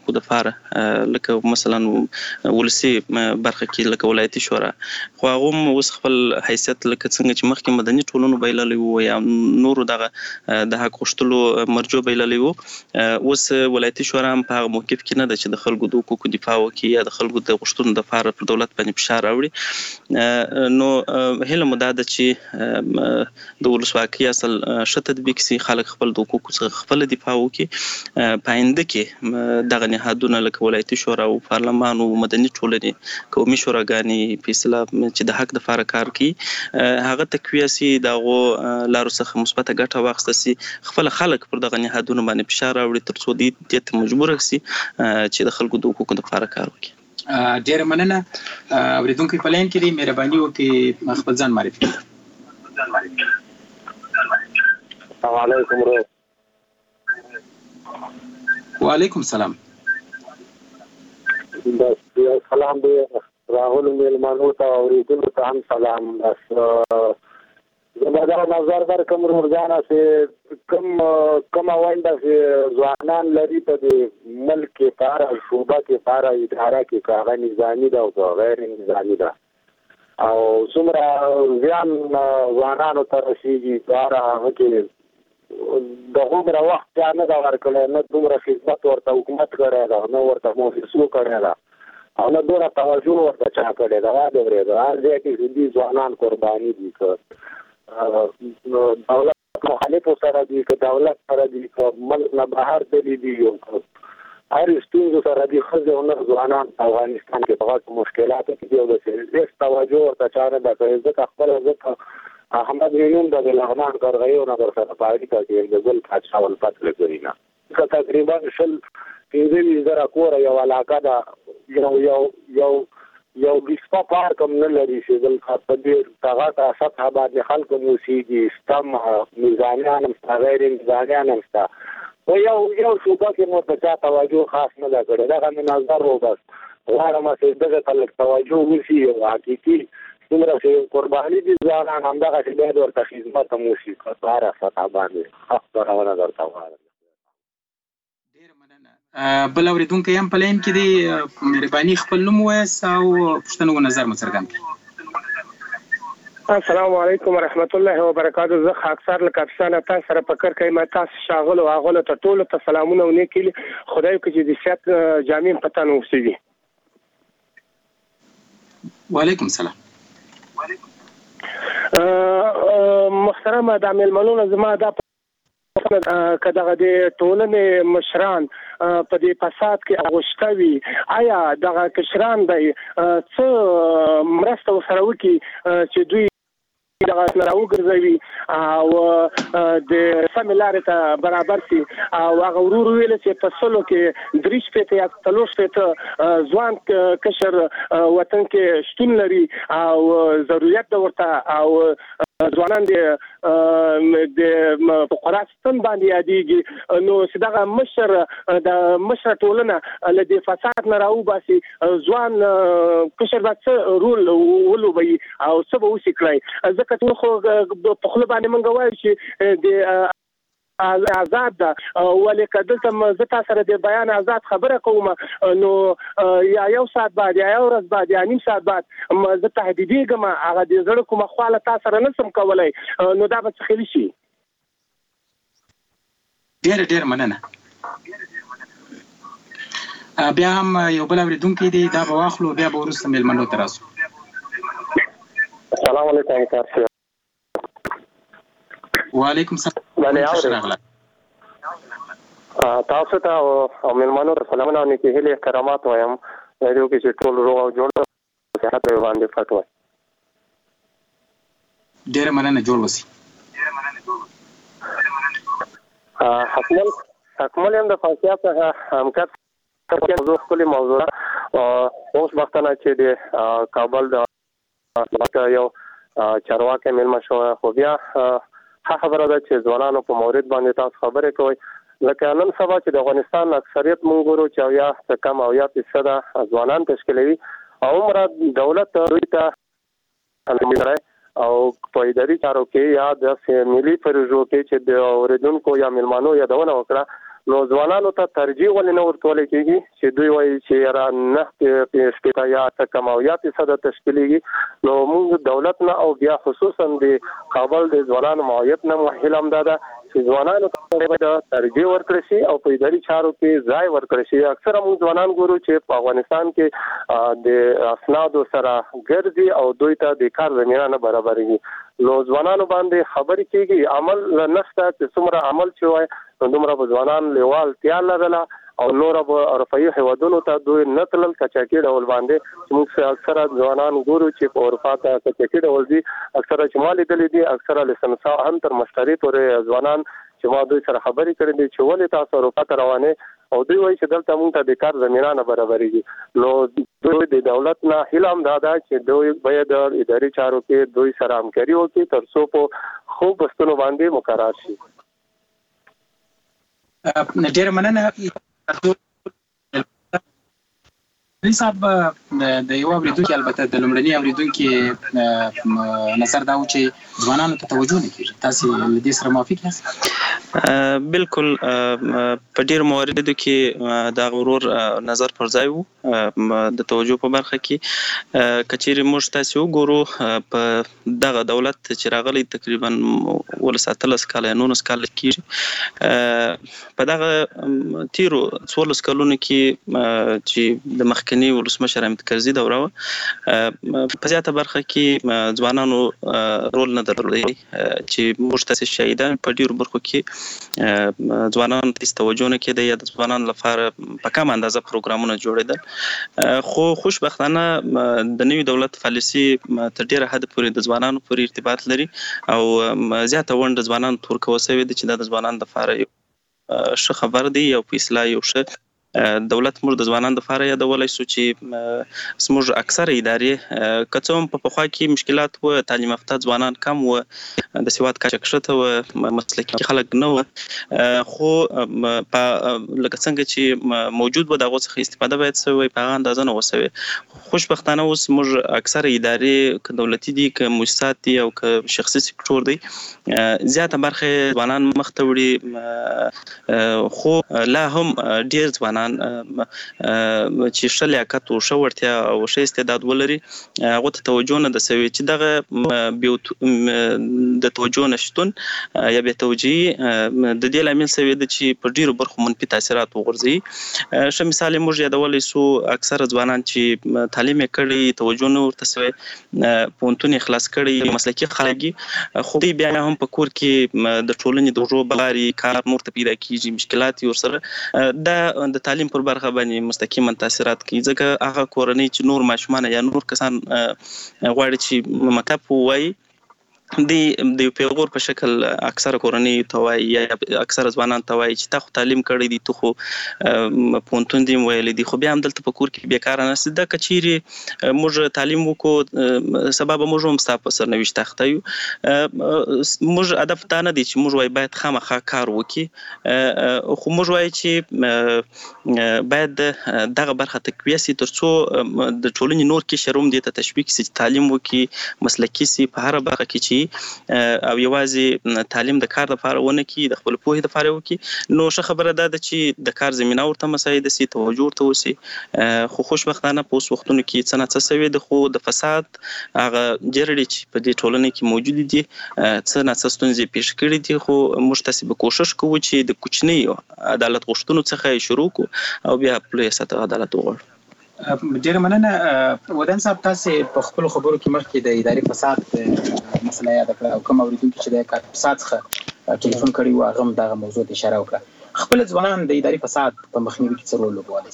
حقوقو لپاره لکه مثلا ولسي برخه کې لکه ولایتي شورا خو هغه هم اوس خپل حیثیت لکه څنګه چې مخکې مدني ټولنو بایللی وو یا نورو دغه د حق غوښتلو مرجو بایللی وو اوس ولایتي شورا هم په هغه موقف کې نه ده چې د خلکو د حقوقو دفاع وکړي یا د خلکو د غوښتنو لپاره پر دولت باندې فشار راوړي نو هیله مو دا ده چې د ولسواکۍ اصل ښه تطبیق سي خلک خپل د حقوقو څخه خپل دفاع وکړي په آینده کې دغه نهادونه لکه ولایتي شورا او پارلمان او مدني ټولنې قومي شوراګانې په اصطلاح چې د حق لپاره کار کوي هغه تقویه سي دغه لارو څخه مثبته ګټه واخیستل سي خپل خلک پر دغه نهادونه باندې فشار راوړي تر څو دې ته مجبور سي چې د خلکو د حقوقو لپاره کار وکړي. ډېر مننه. اوریدونکو په لاین کې دی مهرباني وکړئ خپل ځان معرفي کړئ. السلام علیکم. وعلیکم السلام. بس یو سلام دی راغلو میلمانو ته اوریدونکو ته هم سلام. بس زما دا نظر درکم ورجانه چې کومه ونډه چې ځوانان لري په دې ملک کې په هره شعبه کې په هره اداره کې که هغه نظامي ده او که غیر نظامي ده او څومره زیان ځوانانو ته رسېږي په هره هغه کې د هغومره وخت چا نه ده ورکړی نه دومره خدمت ورته حکومت کړی ده نه ورته مؤسسو کړی ده او نه دومره توجه ورته چا کړی ده. واده اورېده هر ځای کې دې ځوانان قرباني دي که دولت مخالفو سره دي که دولت سره دي که ملک نه بهر تللي دي او که هر ستونزو سره دي ښځې او نر ځوانان په افغانستان کې په غټو مشکلاتو کې دي او داسې هېڅ توجه ورته چا نه ده کړې ځکه خپله ځکه احمد مینون د لغمان قرغیو نه در سره په اړیکه کې د ګل پاچا ولفت لګوي نه که تقریبا 15,000 کوره یو علاقه ده یو بسپا پارک هم نه لري چې دلته په دې غټه سطحه باندې خلک هم اوسېږي شته نظامیان هم شته غیر نظامیان هم شته خو یو شوبه کې مو په چا توجه خاص نه ده کړې دغه مې نظر و بس غواړم چې دغه ته لږ توجه وشي او حقیقي څومره چې قرباني دي ځوانان همدغسې باید ورته خدمت هم وشي په هره سطحه باندې ښه خبرونه درته غواړم. ډېره مننه. بل اورېدونکی هم په لاین کې دی مهرباني خپل نوم ووایاست او پوښتنو نظر مو څرګند کړئ. السلام علیکم ورحمت الله وبرکاته. زه خاکسار له کاپیسان تاسو سره فکر کوم تاسو شاغلو هغه ته ټول ته سلامونه ونه کړي خدای کو چې د صحت جامع پته نو وسیږي. وعلیکم السلام. محترم د میلمنو زما دا که دغه د ټولنې مشران په دې فساد کې اغوشته وي آیا دغه کشران دی څه مرسته ورسره وکړي چې دوی دغه راوګرځوي او د سمې لارې ته برابر شي او هغه ورو ویل چې په سلو کې 3 یا 4 ځوان کشر وطن کې شتون لري او ضرورت د ورته او ځوانان د فقرا ستن باندې یادېږي نو چې دغه مشر ټولنه له دې فساد نه راوباسي ځوان کشر به څه رول ولوبوي او څه به وشي کړی ځکه چې خو په خوله باندې موږ وایو چې د آزاد ده ولې که دلته زه تا سره د بیان آزاد خبره کوم نو یا یو ساعت بعد یا یو ورځ بعد یا نیم ساعت بعد زه تهدیدېږم هغه د زړه کومه خواله تا سره نشم کولی نو دا به څه خیلی شي. ډېره مننه. بیا هم یو بل اورېدونکی دی دا به واخلو بیا به وروسته میلمنو ته راسو. السلام علیکم کارسي. وعلیکم السلام. تاسو ته او میلمنو ته سلامونه او نیکې هیلې احترامات وایم دې کې چې ټول روغ او جوړ صحت باندې پټ وای. ډېره مننه جوړ وسی. حکمل هم د فاصله څخه همکار کې موضوع خپل موضوع اوس وختونه چې د کابل د یو چارواکي میلمه شو خو بیا خبره ده چې ځوانانو په مورید باندې تاسو خبرې کوئ لکه نن سبا چې د افغانستان اکثریت مونږ ګورو چې اویا څه کم اویا فیصده ځوانان تشکیلوي او عمره دولت دوی ته او په اداري چارو کې یا د ملي پروژو کې چې د اوریدونکو یا میلمانو یادونه وکړه نو ځوانانو ته ترجیح ولې نه ورکول کېږي چې دوی وایي چې را نه شپېته یا اته کم اویا فیصده تشکیلېږي. نو موږ دولت نه او بیا خصوصا د کابل د ځوانانو معاهد نه مهیله هم دا ده چې ځوانانو ته باید ترجیح ورکړل شي او په اداري چارو کې ځای ورکړل شي. اکثره موږ ځوانان ګورو چې په افغانستان کې د اسنادو سره ګرځي او دوی ته د کار زمینه نه برابرېږي. نو ځوانانو باندې خبرې کېږي، عمل نشته چې څومره عمل چې وای نو دومره به ځوانان لیوالتیا لرله او نور به اروپایي هیوادونو ته دوی نه تلل کچاکي ډول باندې. موږ اکثره ځوانان ګورو چې په اروپا ته کچاکي ډول دي، اکثره چې ما لیدلي دي، اکثره لیسنسا هم تر مشتري پورې ځوانان چې ما دوی سره خبرې کړې دي چې ولې تاسو اروپا ته روانې او دوی وایي چې دلته موږ ته د کار زمینه نه برابرېږي. نو دوی د دولت نه هیله هم دا ده چې دوی باید اداري چارو کې دوی سره همکاري وکړي تر څو په خوب بستونو باندې مقرر شي. ډېره مننه صاحب. د یو اوریدونکي البته د لومړني اوریدونکي نظر دا و چې ځوانانو ته توجه نه کیږي، تاسو له دې سره موافق یاست؟ بالکل په ډېر مواردو کې دا غرور نظر پر ځای وو د توجه په برخه کې. کچېرې موږ تاسو وګورو په دغه دولت چې راغلی تقریبا 13 کاله 19 کاله کېږي، په دغه تیرو 14 کلونو کې چې د مخکنی ولسمشر حامد کرزي دوره په زیاته برخه کې ځوانانو رول نه درلودی چې موږ تاسو شاهدان په ډیرو برخو کې ځوانانو ته توجه نه کېده یا د ځوانانو لپاره په کم اندازه پروګرامونه جوړېدل. خو خوشبختانه د نوي دولت پالیسي تر ډیره حد پورې د ځوانانو پورې ارتباط لري او زیاته ونډه ځوانانو ته ورکول شوې ده چې دا د ځوانانو لپاره ښه خبر دی او په اصلاح یو ښه دولت موږ د ځوانانو لپاره یادولای شو چې زموږ اکثره ادارې که څه هم په پخوا کې مشکلات و، تعلیم یافته ځوانان کم و، د سواد کچه کښته و، مسلکي خلک نه و، خو لکه څنګه چې موجود و د هغو څخه استفاده باید شوی وای، په هغه اندازه نه وشوې. خوشبختانه اوس موږ اکثره ادارې که دولتي دي که مؤسسات دي او که شخصي سکتور دی زیاته برخه ځوانان مخ ته وړي، خو لا هم ډېر ځوانان چې ښه لیاقت او ښه وړتیا او ښه استعداد ولري هغو ته توجه نه ده شوې، چې دغه د توجه نشتون یا بې توجهي د دې لامل شوې ده چې په ډېرو برخو منفي تاثیرات وغورځوي. ښه مثال یې موږ یادولی شو، اکثره ځوانان چې تعلیم یې کړی توجه نه ورته شوې، پوهنتون یې خلاص کړی، مسلکي خلک دي، خو دوی بیا هم په کور کې د ټولنې د ورو بلارې کار نور ته پیدا کېږي، مشکلات یې ورسره دا د تعلیم پر برخه باندې مستقیما تاثیرات کوي، ځکه هغه کورنۍ چې نور ماشومان یا نور کسان غواړي چې مکتب ووایي د یو پیغور په شکل اکثره کورنۍ ته وایي یا اکثره ځوانان ته وایي چې تا خو تعلیم کړی دی، تو خو پوهنتون دې ویلی دی، خو بیا هم دلته په کور کې بیکاره ناست. دا که چیرې موږ تعلیم وکړو سبا به موږ هم ستا په سرنوشت اخته یو. موږ هدف دا نه دی چې موږ وایي باید خامخا کار وکړي، خو موږ وایي چې باید دغه برخه تقویه سي تر څو د ټولنې نور قشر هم دې ته تشویق سي چې تعلیم وکړي، مسلکي سي په هره برخه کې او یوازې تعلیم د کار لپاره ونه کړي، د خپل پوهې لپاره وکړي. نو ښه خبره دا ده چې د کار زمینه ورته مساعده سي، توجه ورته وسي. خو خوشبختانه په اوس وختونو کې څه نه څه شوي ده، خو د فساد هغه جرړې چې په دې ټولنه کې موجودې دي څه نه څه ستونزې پیښ کړي دي، خو موږ تاسې به کوشش کوو چې د کوچنیو عدالت غوښتنو څخه یې شروع کړو او بیا په لویه سطحه عدالت وغواړو. ډېره مننه ودان صاحب. تاسې په خپلو خبرو کې مخکې د اداري فساد مسله یاده کړه او کوم اورېدونکي چې د کار فساد څخه ټلیفون کړی و هغه هم دغه موضوع ته اشاره وکړه. خپل ځوانان د اداري فساد په مخنیوي کې څه رول لوبولی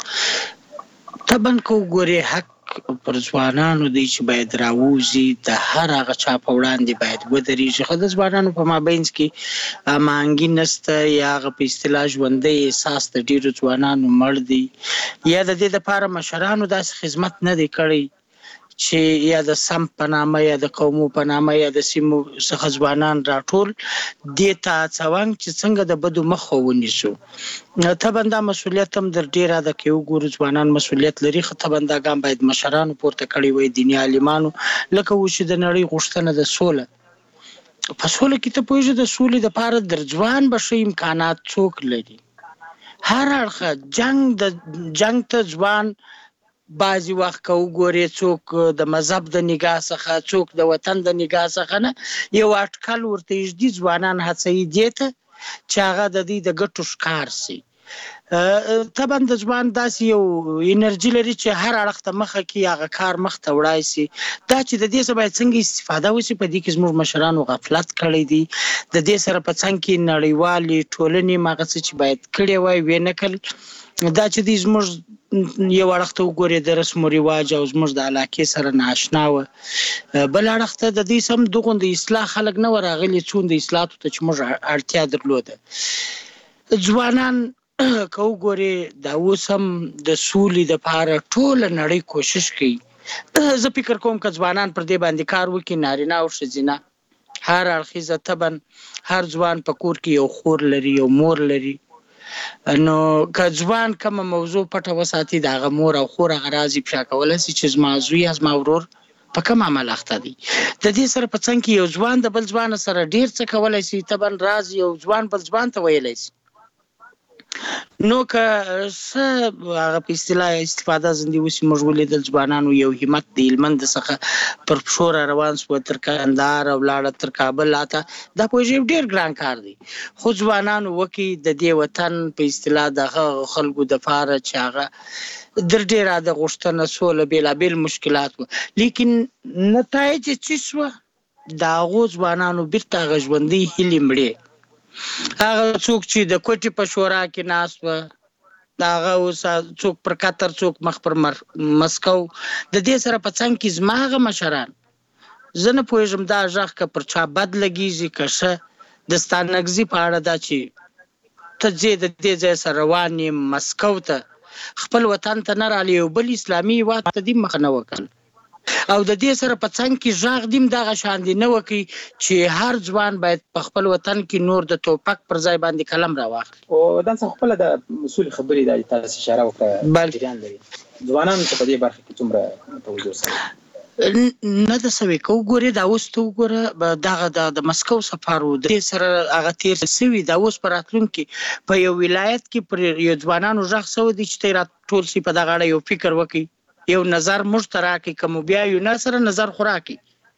شي؟ طبعا که وګورې حق پر ځوانانو دی چې باید راووځي، د هر هغه چا په وړاندې باید ودرېږي، خو د ځوانانو په مابینځ کې هماهنګي نشته یا هغه په اصطلاح ژوندی احساس د ډېرو ځوانانو مړ دی، یا د دې دپاره مشرانو داسې خدمت نه دی کړی چې یا د سم په نامه یا د قومو په نامه یا د سیمو څخه ځوانان راټول دې ته هڅوم چې څنګه د بدو مخه ونیسو. طبعا دا مسؤلیت هم در ډېره ده که وګورو ځوانان مسؤلیت لري، خو طبعا دا ګام باید مشرانو پورته کړی وای، دیني عالمانو، لکه و چې د نړۍ غوښتنه د سوله. په سوله کې ته پوهېږې د سولې دپاره در ځوان به ښه امکانات څوک لري؟ هر اړخه جنگ ته ځوان بعضی وخت که وګورې څوک د مذهب د نگاه څخه څوک د وطن د نگاه څخه نه یو اټکل ورته اجدي ځوانان هڅوي دې ته چې هغه د دې د ګټو ښکار سي. طبعا د ځوان داسې یو انرژي لري چې هر اړخ ته مخه کړي هغه کار مخ ته وړای سي. دا چې د دې څخه باید څنګه استفاده وشي په دې کې زموږ مشرانو غفلت کړی دی. د دې سره په څنګ کې نړیوالې ټولنې مغه څه چې باید کړی وای وې نه کړل. دا چې د زموږ یو اړخ ته وګورې د رسم و رواج او زموږ د علاقې سره نااشنا وه، بل اړخ ته د دې سم دغه د اصلاح خلک نه وه راغلي څون د اصلاحاتو ته چې موږ اړتیا درلوده. ځوانان که وګورې دا اوس هم د سولې دپاره ټوله نړۍ کوشش کوي. زه فکر کوم که ځوانان پر دې باندې کار وکړي، نارینه او ښځینه هر اړخیزه طبعا هر ځوان په کور کې یو خور لري یو مور لري، نو که ځوان کومه موضوع پټه وساتي د هغه مور او خور هغه راز افشا کولی شي چې زما زوی یا زما ورور په کوم عمل اخته دی. د دې سره په څنګ کې یو ځوان د بل ځوان سره ډیر څه کولی شي، طبعا راز یو ځوان بل ځوان ته ویلی شي. نو که څه هغه په اصطلاح استفاده ځندې وشي، موږ ولیدل ځوانانو یو همت د هلمند څخه پر پښو را روان سوه تر کندهار او لاړه تر کابل. لاته دا پوهېږي ډېر ګران کار دی، خو ځوانانو وکړي د دې وطن په اصطلاح د هغه خلکو دپاره چې هغه در ډېره د غوښتنه سوله بېلابېل مشکلات وه، لیکن نتایج یې څه سوه د هغو ځوانانو بېرته هغه ژوندۍ هیلې مړې. هغه څوک چې د کوټې په شورا کې ناست وه، د هغه اوس څوک پر قطر څوک مخ پر مسکو. د دې سره په څنګ کې زما هغه مشران، زه نه پوهېږم دا غږ که پر چا بد لګېږي که ښه، د ستانکزي په اړه دا چې ته ځې د دې ځای سره روان یې مسکو ته، خپل وطن ته نه رالی، یو بل اسلامي هېواد ته دې مخه نه وکړل. او د دې سره په څنګ کې غږ دیم دغه شان دی نه وکړي چې هر ځوان باید په خپل وطن کې نور د توپک پر ځای باندې قلم راواخلي. او دا څه خپله د اصول خبرې دا تاسو اشاره وکړه جریان لري، ځوانانو ته په دې برخه کې څومره توجه سره نه ده سوې. که وګورې دا اوس ته وګوره دغه د مسکو سفر و، د دې سره هغه تېر سوي، دا اوس په راتلونکي په یو ولایت کې پر یو ځوانانو غږ سوی دی چې ته یې راټول سي په دغه اړه یو فکر وکړي، یو نظر موږ ته راکړي، که مو بیا یو نه سره نظر خو راکړي.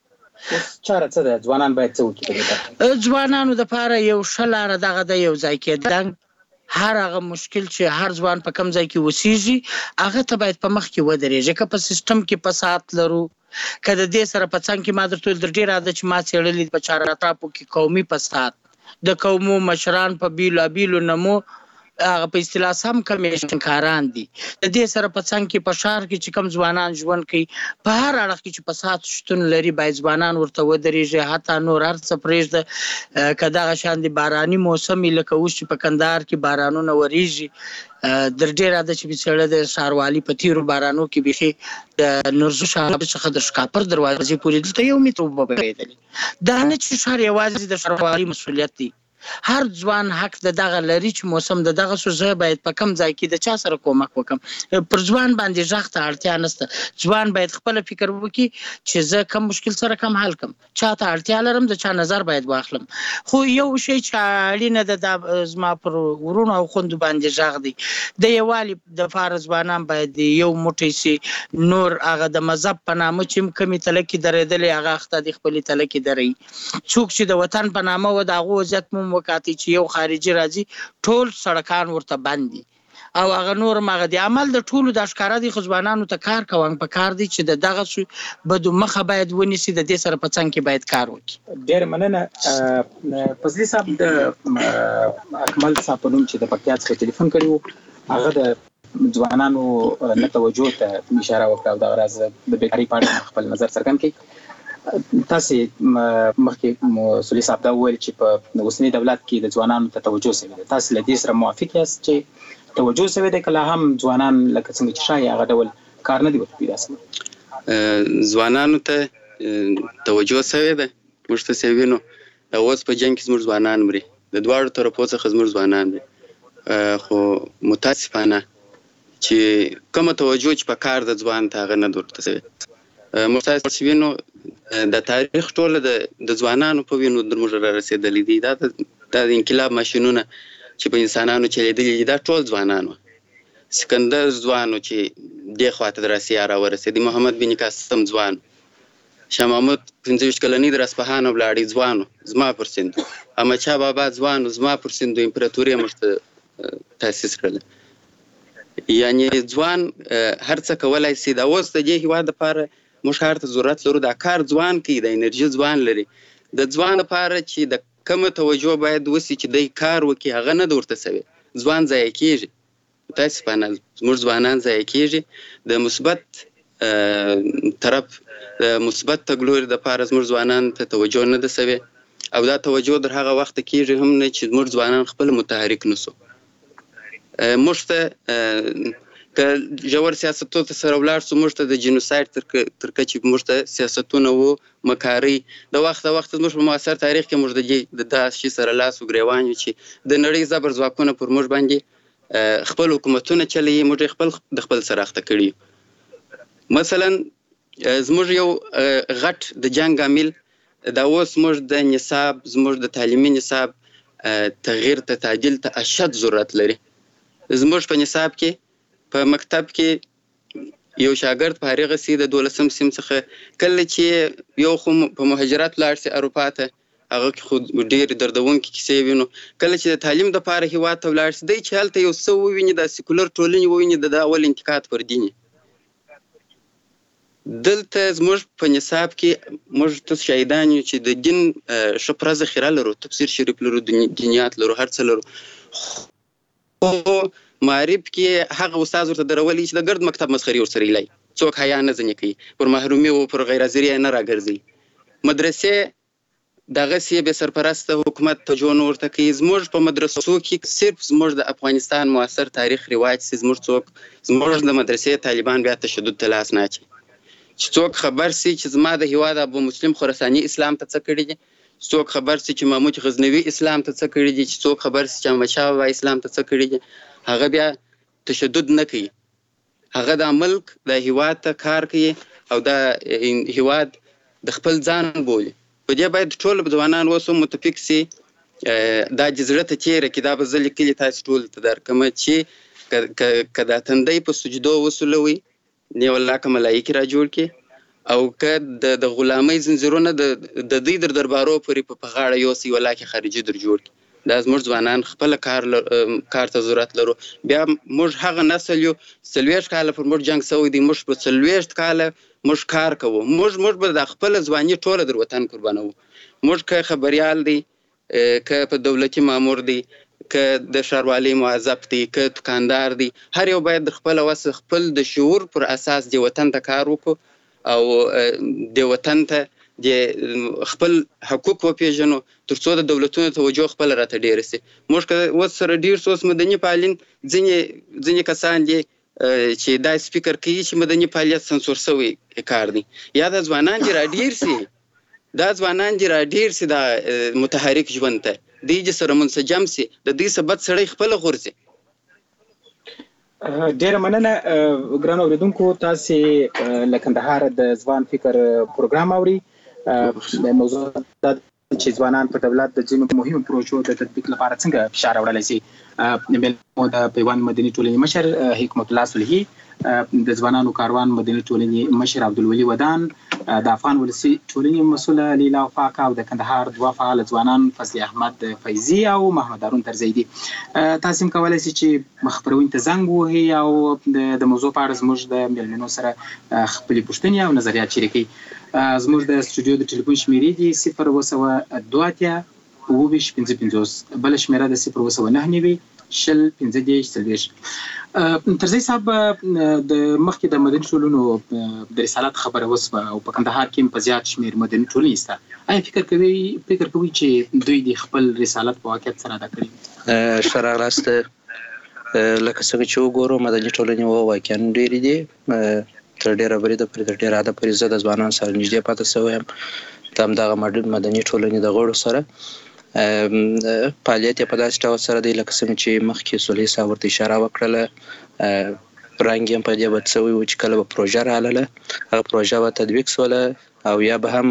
چاره څه ده؟ ځوانان باید څه وکړي په دې برخه؟ ځوانانو دپاره یو ښه لاره دغه ده یو ځای کېدل. هر هغه مشکل چې هر ځوان په کوم ځای کې اوسېږي هغه ته باید په مخ کې ودرېږي. که په سیسټم کې فساد لرو، که د دې سره په څنګ کې ما درته ویل در ډېره ده چې ما څېړلي په چارطرفو کې قومي فساد، د قومو مشران په بېلابېلو نمو هغه په اصطلاح سم کمیشنکاران دي. د دې سره په څنګ کې په ښار کې چې کوم ځوانان ژوند کوي، په هر اړخ کې چې فساد شتون لري باید ځوانان ورته ودرېږي، حتی نور هر څه پرېږده. که دغه شان د باراني موسم لکه اوس چې په کندهار کې بارانونه ورېږي، در ډېره ده چې مې څېړه د ښاروالي په تېرو بارانو کې بیخي د نورزو شهاب څخه د شکاپر دروازې پورې دلته یو متر اوبه بهېدلې. دا نه چې ښار یوازې د ښاروالي مسؤلیت دی، هر ځوان حق د دغه لري چې موسم د دغه شو زه باید په کم ځای کې د چا سره کومک وکم. پر ځوان باندې غږ ته اړتیا نشته، ځوان باید خپله فکر وکړي چې زه کم مشکل سره کم حل کم، چا ته اړتیا لرم د چا نظر باید واخلم. خو یو شی چې اړینه ده دا زما پر ورونو او خویندو باندې غږ دی، د یووالي دپاره ځوانان باید یو موټی سي. نور هغه د مذهب په نامه چې کمې تلکې درېدلې هغه اخته د خپلې تلکې درئ. څوک چې د وطن په نامه و د هغو وضعیت مو وکاتي چې یو خارجي راځي ټول سړکان ورته بند دي او هغه نور هغه د عمل د ټولو د ښکاره دي. خو ځوانانو ته کار کوم په کار دی چې د دغه بدو مخه باید ونیسي، د دې سره په څنګ کې باید کار وکړي. ډېر مننه. فضلي صاحب د اکمل صاحب په نوم چې د پکتیا څخه ټلیفون کړی و، هغه د ځوانانو نه توجه ته اشاره وکړه او دغه راز د بیکارۍ په اړه خپل نظر څرګند کړي. تاسو مخکې مسؤلي صاحب دا وویل چې په اوسني دولت کې د ځوانانو ته توجه شوې ده، تاسو له دې سره موافق یاست چې توجه شوې ده که لا هم ځوانان لکه څنګه چې ښایي هغه ډول کار نه دی ورته پیدا شوی؟ ځوانانو ته توجه شوې ده، موږ تاسې وینو اوس په جنګ کې زموږ ځوانان مري، د دواړو طرفو څخه زموږ ځوانان مري، خو متاسفانه چې کومه توجه چې په کار د ځوان ته هغه نه ده ورته شوې. موږ تاسې وینو د تاریخ ټوله د ځوانانو په وینو در موږ را رسېدلي دي. دا د انقلاب ماشینونه چې په انسانانو چلیدلي دا ټول ځوانان وو. سکندر ځوان و چې دې خواته د راسیا راورسېد، محمد بن قاسم ځوان، شاه محمود 25 کلنی در اصفهان ولاړی ځوان زما پر سند، احمدشاه بابا ځوان زما پر سند امپراتوري مشته تاسیس کړل. یعنی ځوان هر څه کولای شي. دا اوس د دې هیواد لپاره موږ هر څه ضرورت لرو، دا کار ځوان کوي، د انرژي ځوان لري. د ځوان لپاره چې د کومه توجه باید وسی چې د کار وکي هغه نه ورته سوي، ځوان ضایع کیږي. تاسو په نظر موږ ځوانان ضایع کیږي. د مثبت طرف مثبت تګلوري د لپاره موږ ځوانان ته توجه نه ده سوي، او دا توجه در هغه وخت کیږي هم نه چې موږ ځوانان خپل متحرک نسو. موږ ته که ژور سیاستونو ته سره ولاړ سو، موږ ته د جنوساید تر کچې موږ ته سیاستونه وو مکاري. د وخت موږ په معاصر تاریخ کې موږ د داسې شي سره لاس وګریوان یو چې د نړۍ زبر ځواکونه پر موږ باندې خپل حکومتونه چلی، موږ خپل د خپل سره اخته کړي. مثلا زموږ یو غټ د جنگ عامل دا اوس موږ د نصاب، زموږ د تعلیمي نصاب تغییر ته تعدیل ته اشد ضرورت لري. زموږ په نصاب کې په مکتب کې یو شاګرد په هغه سي د 12م سیم څخه کله چې یو خو په مهاجرت لاړ سي اروپا ته، هغه خو ډیر دردونکې کیسې وینو. کله چې د تعلیم د لپاره هیواد ته ولاړ سي، دی چې هلته یو څه وویني د سیکولر ټولنې وویني د اول انتقاد پر دیني. دلته زموږ په نصاب کې موږ ته شهیدان یو چې د دین ښه پوره ذخیره لرو، تفسیر شریف لرو، دینیات لرو، هر څه لرو. خو معرب کې هغه استاد ورته درولی چې د ګرد مکتب مسخري ورسره ایلی، څوک حیا نه ځنې کوي، پر محرومي او پر غیر حاضري نه راګرځي. مدرسې دغسې بې سرپرسته حکومت توجه نه ورته کوي. زموږ په مدرسو کې صرف زموږ د افغانستان معاصر تاریخ رواج سي، زموږ د مدرسې طالبان بیا تشدد ته لاس نه اچوي. چې څوک خبر سي چې زما د هیواد ابو مسلم خراساني اسلام ته څه کړي دي، څوک خبر سي چې محمود غزنوي اسلام ته څه کړي دي، چې څوک خبر سي چې احمدشاه بابا اسلام ته څه کړي دي، هغه بیا تشدد نه کوي. هغه د ملک د هیواد ته کار کوي او د هیواد د خپل ځان بولي. په دې باید ټول ځوانان اوس متفق سي. دا جزړه ته چیرې کې دا به زه لیکلي تاسو ټول ته درکمه چې که دا تندی په سجدو وسولوي نیو الله که ملایکې را جوړ کړي، او که د غلامۍ زنځیرونه د دوی در دربارو پورې په غاړه یوسي، والله کې خارجي در جوړ کړي. دا زموږ ځوانان خپل کار ته ضرورت لرو. بیا موږ هغه نسل یو 40 کاله پر موږ جنګ سوی دی، موږ په 40 کاله موږ کار کوو. موږ به د خپل ځواني ټوله در وطن قربانوو. موږ که خبریال دی، که په دولتي مامور دی، که د ښاروالۍ موظف دی، که دکاندار دی، هر یو باید د خپل وس خپل د شعور پر اساس د وطن ته کار وکړو او د وطن ته د خپل حقوق وپیژنو، ترڅو د دولتونو توجه خپل راته ډیر سي. موږ که اوس سره ډیر سوس مدني فعالین ځینې کسان دي چې دا سپیکر کوي چې مدني فعالیت سنسور شوی کار دی، یا د ځوانان دي را ډیر سي، دا ځوانان دي را ډیر سي دا متحرک ژوند ته دی چې سره منسجم سي، د دې سبب سړی خپل غورځي. ډیره مننه ګران اوریدونکو، تاسو له کندهار د ځوان فکر پروګرام اوري. موضوع دا چې ځوانان په دولت د ځینو مهمو پروژو د تطبیق لپاره څنګه فشار راوړلی شي. د پیوند مدني ټولنې مشر حکمت الله صلحي، د ځوانانو کاروان مدني ټولنې مشر عبدالولي ودان، د افغان ولسي ټولنې مسؤله لیلا وفاق، او د کندهار دوه فعال ځوانان فضل احمد فیضي او محمد هارون ترزیدي. تاسو هم کولی شئ چې خپرونې ته زنګ ووهئ او د موضوع په اړه زموږ د میلمنو سره خپلې پوښتنې او نظریات شریک کړئ. زموږ د استودیو د ټلیفون شمیرې دي 020 2555، بل شمیره د 020 90 ترزی صاحب، د مخکې د مدني ټولنو د رسالت خبره وسوه او په کندهار کې په زیات شمیر مدني ټولنې شته. آیا فکر کوي چې دوی د خپل رسالت په واقعیت سره ادا کړي؟ ښه راغلاست. لکه څنګه چې وګورو مدني ټولنې واقعا ډېرې دي، تر ډېره بریده پورې تر ډېره حده پورې زه د ځوانانو سره نږدې پاتې شوی یم. د همدغه مدني ټولنې د غړو سره فعالیت یې په داسې ډول سره دی لکه څنګه چې مخکې صلحي صاحب ورته اشاره وکړله. رنګ یې په دې بد شوی و چې کله به پروژه راغله، هغه پروژه به تطبیق شوله او یا به هم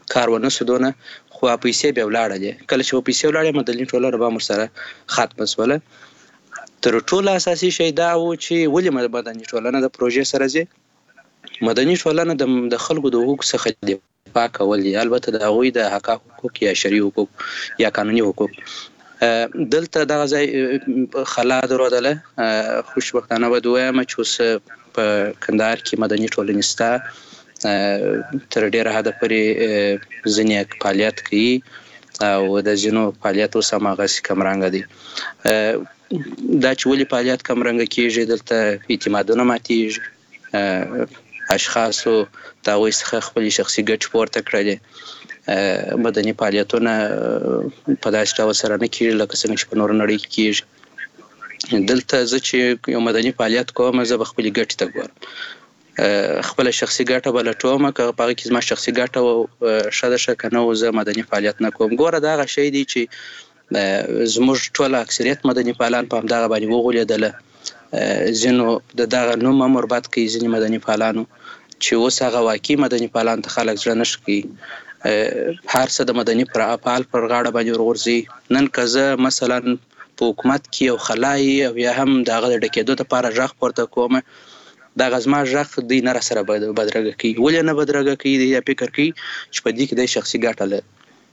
کار ونه سودونه خو پیسې به ولاړلې کله چې پیسې ولاړې مدني ټولنه به مرسره ختم شوله تر ټولو اساسي شی دا و چې ولې مدني ټولنه د پروژې سره زی مدني ټولنه د خلکو د حقوق څخه دفاع کول دي البته د هغوی د حقوق یا شرعي حقوق یا قانوني حقوق دلته دغه ځای خلا درلوده خوشبختانه به دویم چې اوس په کندهار کې مدني ټولنې شته تر ډیره حده پورې ځینې فعالیت کوي او د ځینو فعالیت اوس هماغسې کمرنګه دي دا چې ولې فعالیت کمرنګه کېږي دلته اعتمادونه ماتېږي اشخاصو د هغوی څخه خپلې شخصي ګټې پورته کړلې مدني فعالیتونه په داسې ډول سره نه کېږي لکه څنګه چې په نوره نړۍ کې کېږي دلته زه چې یو مدني فعالیت کوم زه به خپلې ګټې ته ګورم خپله شخصي ګټه به لټوم که په هغه کې زما شخصي ګټه ښه ده ښه که نه و زه مدني فعالیت نه کوم ګوره دا هغه شی دی چې زموږ ټوله اکثریت مدني فعالان په همدغه باندې وغولېدله ځینو د دغه نوم هم ورباد کوي ځینې مدني فعالانو چې اوس هغه واقعي مدني فعالان ته خلک زړه نه ښه کوي هر څه د مدني فعال پر غاړه باندې ورغورځي نن که زه مثلا په حکومت کې یو خلای او یا هم د هغه د ډکېدو دپاره غږ پورته کوم دغه زما غږ دوی نه راسره بدرګه کوي ولې نه بدرګه کوي دوی فکر کوي چې په دې کې دی شخصي ګټه لري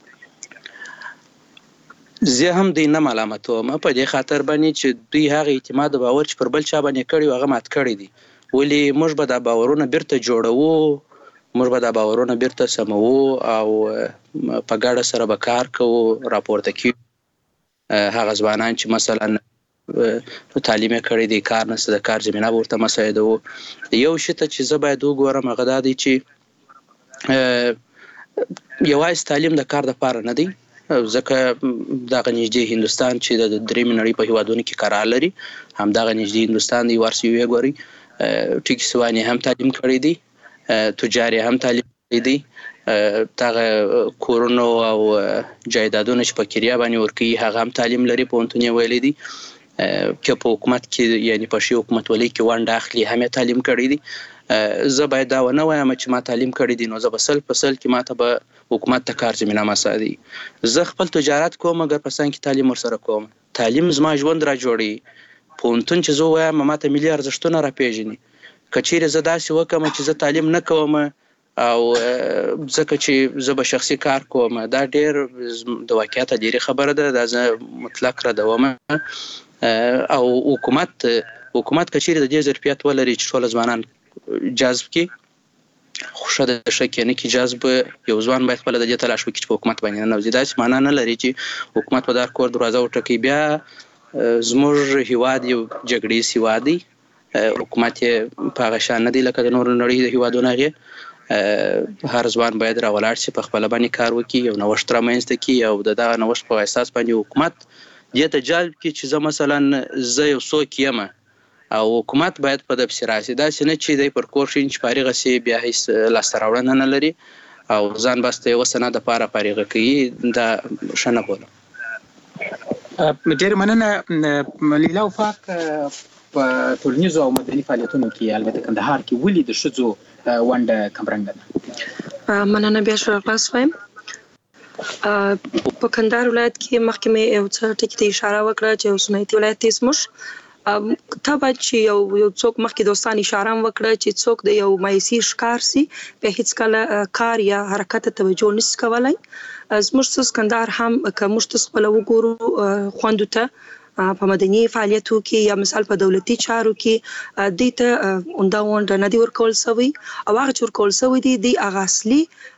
زه هم دوی نه ملامتوم په دې خاطر باندې چې دوی هغه اعتماد او باور چې پر بل چا باندې کړی و هغه مات کړی دي ولې موږ به دا باورونه بیرته جوړوو موږ به دا باورونه بیرته سموو او په ګډه سره به کار کوو راپورته کیږو هغه ځوانان چې مثلا تعلیم کړی دی کار نشته د کار زمینه به ورته مساعدوو یو شي ته چې زه باید وګورم هغه دا دی چې یوازې تعلیم د کار دپاره نه دی ځکه دغه نږدې هندوستان چې د درېیمې نړۍ په هیوادونو کې قرار لري همدغه نږدې هندوستان دی ورسې وګورئ ټیکي سوان یې هم تعلیم کړی دی تجار یې هم تعلیم کړی دی دغه کورونو او جایدادونه چې په کریا باندې ورکوي هغه هم تعلیم لري پوهنتون یې ویلی دی که په حکومت کې یعنې په ښې حکومتولۍ کې ونډه اخلي هم یې تعلیم کړی دی زه باید دا ونه وایم چې ما تعلیم کړی دی نو زه به سل په سل کې ماته به حکومت ته کار زمینه مساعدوي زه خپل تجارت کوم مګر په څنګ کې تعلیم ورسره کوم تعلیم زما ژوند را جوړوي پوهنتون چې زه ووایم ماته ملي ارزښتونه راپېژني که چیرې زه داسې وکړم چې زه تعلیم نه کوم او ځکه چې زه به شخصي کار کوم دا ډېر د واقعیت لرې خبره ده دا زه مطلق ردوم او حکومت که چیرې د دې ظرفیت ولري چې ټوله ځوانان جذب کړي خو ښه ده ښه کې نه کې جذب یو ځوان باید خپله د دې تلاش وکړي چې په حکومت باندې ننوځي داسې معنا نه لري چې حکومت په دار کور دروازه وټکوي بیا زموږ هیواد یو جګړیز هیواد دی حکومت یې په هغه شان نه دی لکه د نورو نړۍ د هیوادونو هغې هر ځوان باید راولاړ شي په خپله باندې کار وکړي یو نوښت رامنځته کړي او د دغه نوښت په اساس باندې حکومت دې ته جلب کړي چې زه مثلا زه یو څوک یم او حکومت باید په ده پسې راشي داسې نه چې دی پر کور شي چې فارغه سي بیا هیڅ لاسته راوړنه نه لري او ځان بس د یوه سنه دپاره فارغه کوي دا ښه نه بولم ډېره مننه لیلا وفاق په ټولنیزو او مدني فعالیتونو کې البته کندهار کې ولې د ښځو ونډه کمرنګه ده مننه بیا ښه خلاص وایم په کندهار ولایت کې مخکې مې یو څه ټکي ته اشاره وکړه چې یو صنعتي ولایت دی زموږ ته باید چې یو څوک مخکې دوستان اشاره هم وکړه چې څوک د یو مایوسي ښکار سي بیا هېڅکله کار یا حرکت ته توجه نشي کولی زموږ کندهار هم که موږ ته خپله وګورو خویندو ته په مدني فعالیتو کې یا مثال په دولتي چارو کې دوی ته عمده ونډه نه دي ورکول سوی او هغه چې ورکول سوی دي دوی هغه اصلي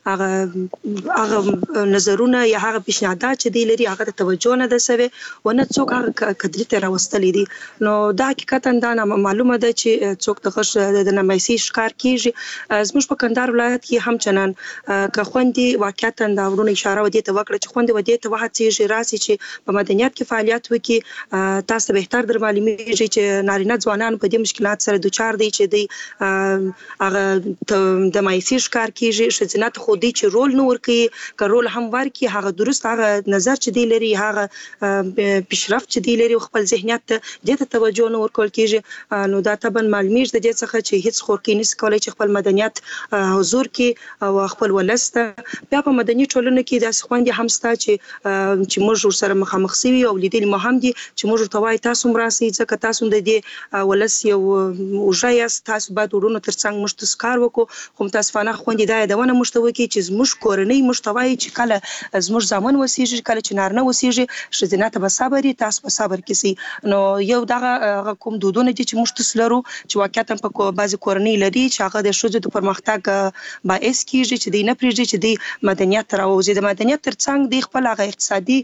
هغه نظرونه یا هغه پیشنهادات چې دوی لري هغه ته توجه نه ده سوې ونه څوک هغه کدرې ته راوستلی دي نو دا حقیقتا دا معلومه ده چې څوک د نمایسي ښکار کېږي زموږ په کندهار ولایت کې هم چنان که خویندې واقعیتا دا ورونه اشاره ودې ته وکړه چې خویندې ودې ته وهڅېږي راسي چې په مدنیت کې فعالیت وکړي تاسو به تر معلومیږي چې نارینه ځوانان په دې مشکلات سره دوچار دي چې د هغه د مایسي ښکار کیږي شذنات خو دي چې رول نه ورکي که رول هم ورکي هغه درست هغه نظر چې دی لري هغه پیشرفت چې دی لري خپل ذهنیت دې ته توجه نه ورکول کیږي نو دا طبعا معلومیږي د دې څخه چې هیڅ خورکی نس کولای چې خپل مدنیت حضور کې او خپل ولسته بیا په مدني ټولنه کې د خوندې هم ستا چې موږ سره مخامخ سوي او لیدل مهم دي چې موږ ته وایي تاسو مراسي ځکه تاسو د دې ولس یو وژایاست تاسو باید ورونو ترڅنګ موږ ته کار وکړو خو متاسفانه خوندې دا یادونه موږ ته وکړي چې زموږ کورنۍ موږ ته وایي چې کله زموږ زامن وسیږي کله چې نارینه وسیږي ښځینه ته به صبر تاسو په صبر کې سي نو یو دغه کوم دودونه دي چې موږ تاسو لرو چې واقعیت په بعضي کورنۍ لري چې هغه د ښځو د پرمختګ باعث کیږي چې د نه پریږدي چې د مدنیت راوځي د مدنیت ترڅنګ د خپل هغه اقتصادي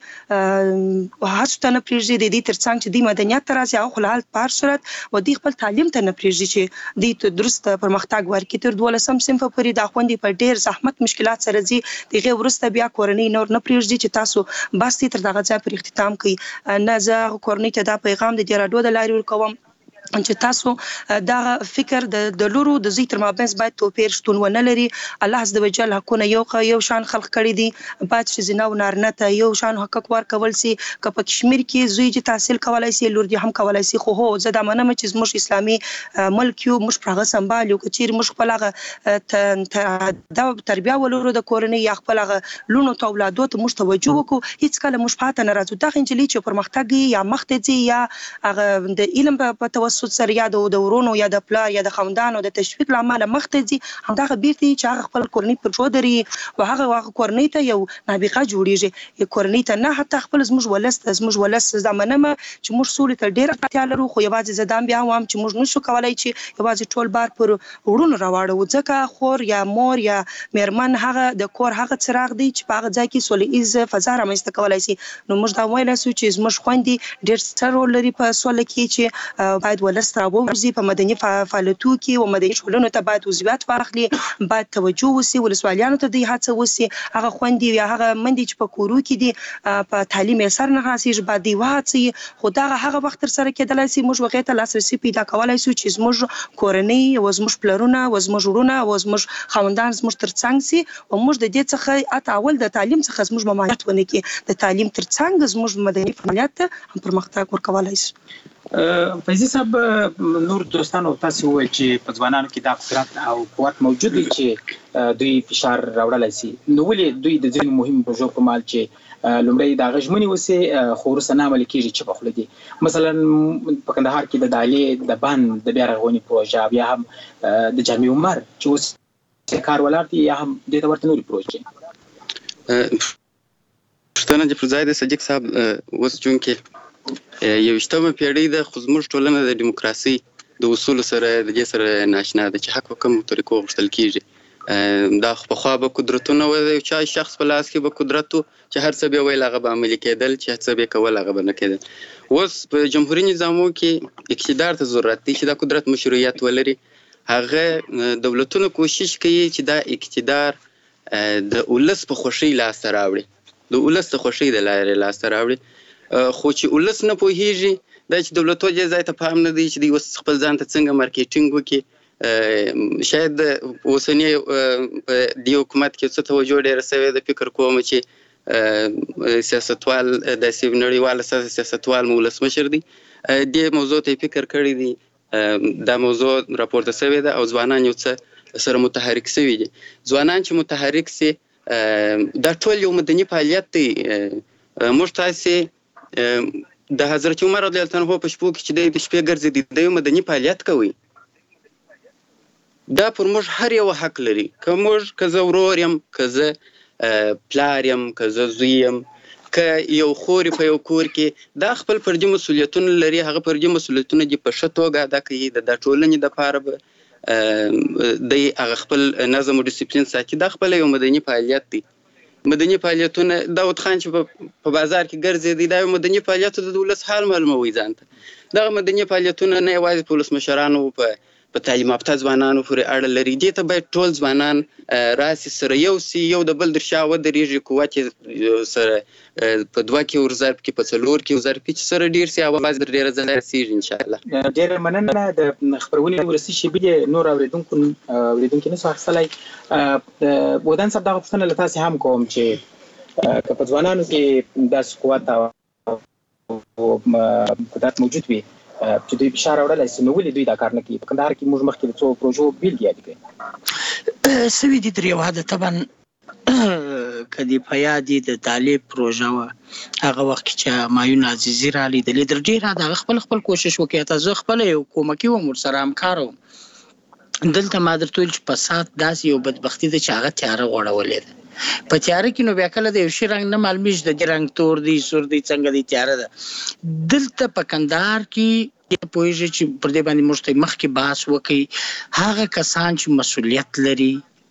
هڅه نه پریږدي د دې ترڅنګ چې د مدنیت راځي او خلال په هر صورت و د خپل تعلیم ته نه پریږدي چې د درست پرمختګ ورکړي تر 12 صنف پورې د خوندې په ډیر زحمت مشکلات سره زی دغه ورسته بیا کورنۍ نور نه پریږدي چې تاسو بس تر دغه ځای پر اختتام کوي نه زه کورنۍ ته دا پیغام د رادیو د لارې ورکوم چې تاسو دا فکر د لورو د زی تر مابینځ باید توپیر شتون ونه لري الله عز وجل حقونه یو شان خلق کړی دي باید چې زنا او نارینه ته یو شان حقوق ورکول سي که په کشمیر کې زوی چې تحصیل کولای سي لور دې هم کولای سي خو هو زه دا منم چې زموږ اسلامي ملک یو موږ پرغه سمبال یو چې موږ خپل هغه د تربیه ولورو د کورنۍ یا خپل هغه لونو ته اولادو ته موږ توجه وکړو هیڅ کله موږ پاتې نه راځو دا انجلۍ چې پرمختګ یا مخته دي یا هغه د علم په توسط سره یا د ورونو یا د پلار یا د خوندانو د تشویق لامل مخته دي همدغه بیرته چې هغه خپل کورنۍ پر شو دري او هغه کورنۍ ته یو نابغه جوړیږي کورنۍ ته نه حتی خپل زموږ ولس زمانه چې موږ سولې ته ډیر اړتیا لرو خو یوازې زدان بیا وام چې موږ نشو کولای چې یوازې ټول بار پر ورونو راوړو ځکه خور یا مور یا میرمن هغه د کور هغه څراغ دی چې په هغه ځای کې سولې فضا رامنځته کولای شي نو موږ دا وایو چې زموږ خويندې ډیر څه رول لري په سولې کې چې باید ولس راوځي په مدني فعالیتونو کې او مدني ټولنو ته باید وضعیت واخلي باید توجه وسی ولسوالیانو ته د هڅه وسی هغه خوندې یا هغه مندي چې په کورو کې دي په تعلیم سر نه حاصل باید دی واڅي خو دا هغه وخت تر سره کېدلای شي موږ وغه ته لاسرسي پیدا کولای شو چې زموږ کورنۍ او زموږ پلرونه او زموږ ورونه او زموږ خوندان زموږ ترڅنګ سي او موږ د دې څخه اول د تعلیم څخه زموږ ممانعت ونه کې د تعلیم ترڅنګ زموږ مدني فعالیت هم پرمختګ ورکولای شي فیضی صاحب نور دوستانو تاسو وایي چې په ځوانانو کې دا قدرت او قوت موجود دی چې دوی فشار راوړلای شي نو ولې دوی د ځینو مهمو پروژو په مال چې لومړی د غژمنې وسه خو وروسته نه عملي کېږي چې په خوله دي مثلا په کندهار کې د دالې د باندې د بیا رغونې پروژه بیا هم د جامع عمر چې اوس کار ولاړ دي یا هم د ورته نوري پروژې پښتنه چې پر ځای د صدیق صاحب اوس چون کې یو شتمه پیړۍ د خزموږ ټولنه د دیموکراسي د اصول سره د دې سره ناشنا ده چې حق کوم طریقو غوښتل کیږي دا خو په خوا به قدرتونه و چې شخص په لاس کې به قدرت چې هر څه به ویل هغه به عملي کېدل چې هر څه به کول هغه به نه کېدل اوس په جمهوریت نظامو کې اقتدار ته ضرورت دی چې دا قدرت مشروعیت ولري هغه دولتونو کوشش کوي چې دا اقتدار د ولس په خوشي لاس راوړي د ولس په خوشي د لارې لاس راوړي خو چې ولس نه پوهیږي دا چې دولتو دې ځای ته فهم نه دی چې دوی وس خپل ځان ته څنګه مارکیټینګ وکړي شاید اوسنی په دې حکومت کې څه توجه ډېره شوې د فکر کوم چې سیاستوال د نړیوال سیاستوال ولسمشر دي دې موضوع ته فکر کړی دی دا موضوع راپورته شوې ده او ځوانان یو څه سره متحرک شوي دي ځوانان چې متحرک سي دا ټول یو مدني فعالیت دی موږ تاسو د حضرت عمر رضی الله عنه په شپو کې چې د شپې ګرځېدي د مدني فعالیت کوي دا پر موږ هر یو حق لري که موږ که زه ورور یم که زه پلار یم که زه زوی یم که یو خور په یو کور کې دا خپل فردي مسؤلیتونه لري هغه فردي مسؤلیتونه دې په ښه توګه ادا کوي د ټولنې دپاره به د هغه خپل نظم او ډیسپلین ساتي دا خپل یو مدني فعالیت دی مدني فعالیتونه داود خان چې په بازار کې ګرځېدی دا مدني فعالیت د ولس حال معلوموي ځان ته دغه مدني فعالیتونه نه یوازې په ولسمشرانو په په تعلیم یافته ځوانانو پورې اړه لري. دې ته باید ټول ځوانان راسي سره یو سي، یو د بل در شا ودرېږي، قوت یې سره په 2 کې ورضرب کې، په 4 کې ورضرب کې، چې سره ډېر سي اواز در ډېره ځله رسېږي انشاءالله. ډېره مننه. د خپرونې ورسي شیبې نور اورېدونکي نسو اخیستلی. ودان صاحب دغه پوښتنه له تاسې هم کوم چې که په ځوانانو کې داسې قوت او قدرت موجود وي چې دوی فشار راوړلی سي، نو ولې دوی دا کار نه کوي؟ په کندهار کې موږ مخکې د څو پروژو بیلګې یادې کړې. سوي دي تر یو حده طبعا که دې په یاد دي د طالب پروژه وه، هغه وخت کې چې همایون عزیزي رالیدلې تر ډېره د هغه خپل کوشش وکړي. حتی زه خپله یو کومکي وم، ورسره همکاره وم. دلته ما درته ویل چې فساد داسې یو بدبختي ده چې هغه تیاره غوړولې ده. په تیاره کې نو بیا کله د یو شي رنګ نه معلومیږي، د دې رنګ تور دی، سور دی، څنګه دی، تیاره ده. دلته په کندهار کې پوهېږي چې پر دې باندې موږ ته مخکې بحث وکړي. هغه کسان چې مسؤلیت لري،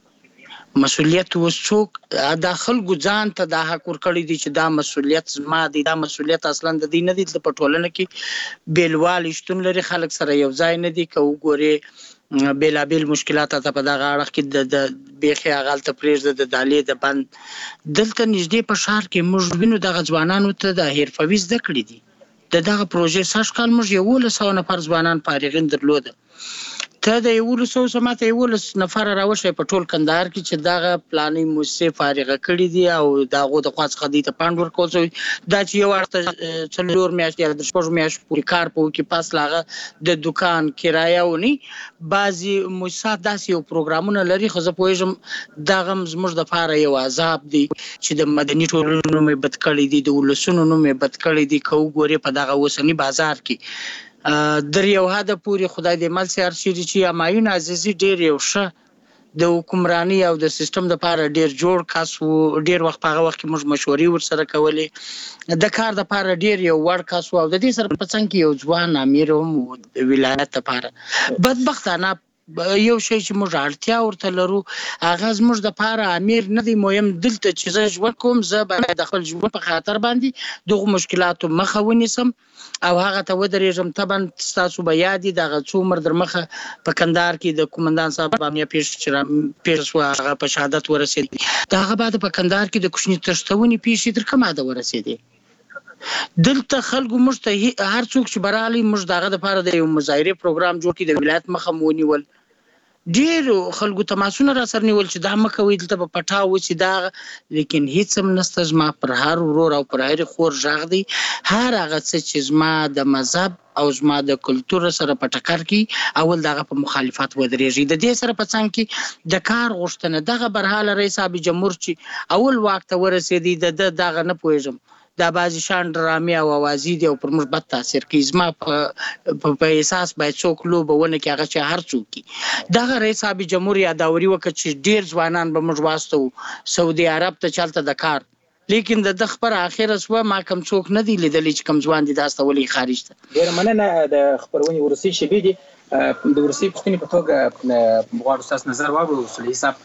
مسؤلیت اوس څوک دا خلکو ځان ته دا حق ورکړی دی چې دا مسؤلیت زما دی، دا مسؤلیت اصلا د دې نه دی. په ټولنه کې بیلوالی شتون لري، خلک سره یو ځای نه دي. که وګورې بیلابیل مشکلات ته په دغه اړه کې د بیخي هغلته پرېږده د دالې د بند. دلته نږدې په ښار کې موږ وینو دغه ځوانانو ته د حرفوي زده کړې دي. د دغه پروژې سږ کال موږ 1100 نفر ځوانان فارغین درلوده. ته د 1100 سماته 11 نفر راوښی په ټول کندهار کې چې دغه پلاني مؤسسې فارغه کړي دي او دغه د خوا څخه دې ته پاند ورکول شوی. دا چې یو اړخ 4 میاشتې یا 6 میاشتې پورې کار په وکړي، پس له هغه د دکان کرایه ونی. بعضې مؤسسات داسې یو پروګرامونه لري، خو زه پوهېږم دغه زموږ دپاره یو عذاب دی چې د مدني ټولنو نوم یې بد کړی دی، د ولسونو نوم یې بد کړی دی. که وګورې په دغه اوسني بازار کې در یو حده پورې خدای دې مل سي هر چیرې چې همایون عزیزي ډېر یو ښه د حکمراني او د سیستم دپاره ډېر جوړ کس و. ډېر وخت په هغه وخت کې موږ مشورې ورسره کولې، د کار دپاره ډېر یو وړ کس و. او د دې سره په څنګ کې یو ځوان امیر هم و د ولایت دپاره. بدبختانه یو شی چې موږ اړتیا ورته لرو هغه زموږ دپاره امیر نه دی مهم. دلته چې زه ژوند کوم، زه باید د خپل ژوند په خاطر باندې دغو مشکلاتو مخه ونیسم او هغه ته ودرېږم. طبعا ستاسو به یاد وي دغه څو عمر در مخه په کندهار کې د قومندان صاحب بامیه پیښه شوه، هغه په شهادت ورسېد. د هغه بعد په کندهار کې د کوچني تښتونې پیښې تر کومه حده ورسېدې. دلته خلکو موږ ته هر څوک چې برالی موږ دغه دپاره د یو مظاهرې پروګرام جوړ کړي، د ولایت مخه مو ونیول. ډېرو خلکو تماسونه را سره نیول چې دا مه کوئ، دلته به پټا وسي دا. لیکن هېڅ هم نشته. زما پر هر ورور او پر هرې خور غږ دی. هر هغه څه چې زما د مذهب او زما د کلتور سره په ټکر کې، اول دغه په مخالفت ودرېږي. د دې سره په څنګ کې د کار غوښتنه دغه برحاله رئیس صاحب جمهور چې اول واک ته ورسېدی، د دغه نه پوهېږم دا بعضې شان ډرامې او اوازې دي او پر موږ بد تاثیر کوي. زما په احساس باید څوک لوبه ونه کړي، هغه چې هر څوک کړي. دغه رئیس صاحب جمهور یاداوري وکړه چې ډېر ځوانان به موږ واستوو سعودي عرب ته چلته د کار. لیکن د ده خبره اخره سوه، ما کم څوک نه دی لیدلی چې کم ځوان دي دا استولی خارج ته. ډېره مننه. د خپرونې وروستۍ شیبې دي. د وروستۍ پوښتنې په توګه غواړو ستاسو نظر واورو. صلیحي صاحب،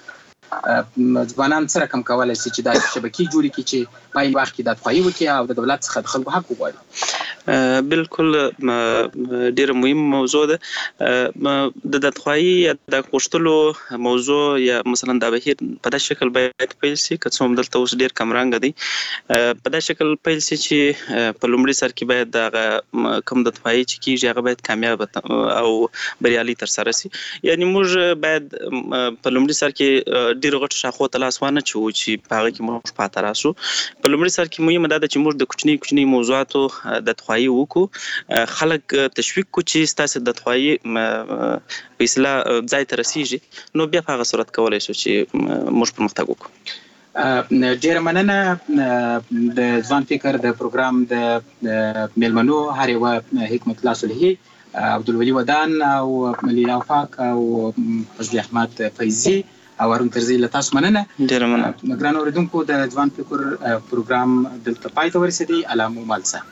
ځوانان څه رقم کولی شي چې دا شبکې جوړې کړي چې په یو وخت کې دا دفاعي وکړي او د دولت څخه د خلکو حق وغواړي؟ بالکل ډیره مهمه موضوع ده. د دفاعي یا د غوښتلو موضوع یا مثلا دا بهیر په داسې شکل باید پیل شي، که څه هم دلته اوس ډېر کمرنګه دی، په داسې شکل پیل شي چې په لومړي سر کې باید دغه کوم د دفاعي چې کېږي هغه باید کامیاب او بریالي ترسره شي. یعنې موږ باید په لومړي سر کې ډېرو غټو شاخو ته لاس وانه چوو چې په هغه کې موږ پاته راسو. په لومړي سر کې مهمه دا ده چې موږ د کوچني موضوعاتو د دفاعي وکړو، خلک تشویق کړو چې ستاسې د دفاعي په اصطلاح ځای ته رسېږي، نو بیا په هغه صورت کولی شو چې موږ پرمختګ وکړو. ډېره مننه. د ځوان فکر د پروګرام د میلمنو هر یوه حکمت الله صلیحي، عبدالولي ودان او لیلا وفاق او فضل احمد فیضي او هارون ترزي، له تاسو مننه. ډېره مننه. ګرانو اورېدونکو، د ځوان فکر پروګرام دلته پای ته ورسېدی. الله مو مل شه.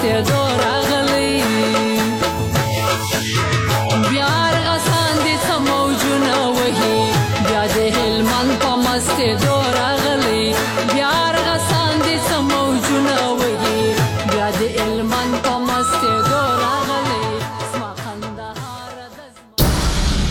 غړې دورا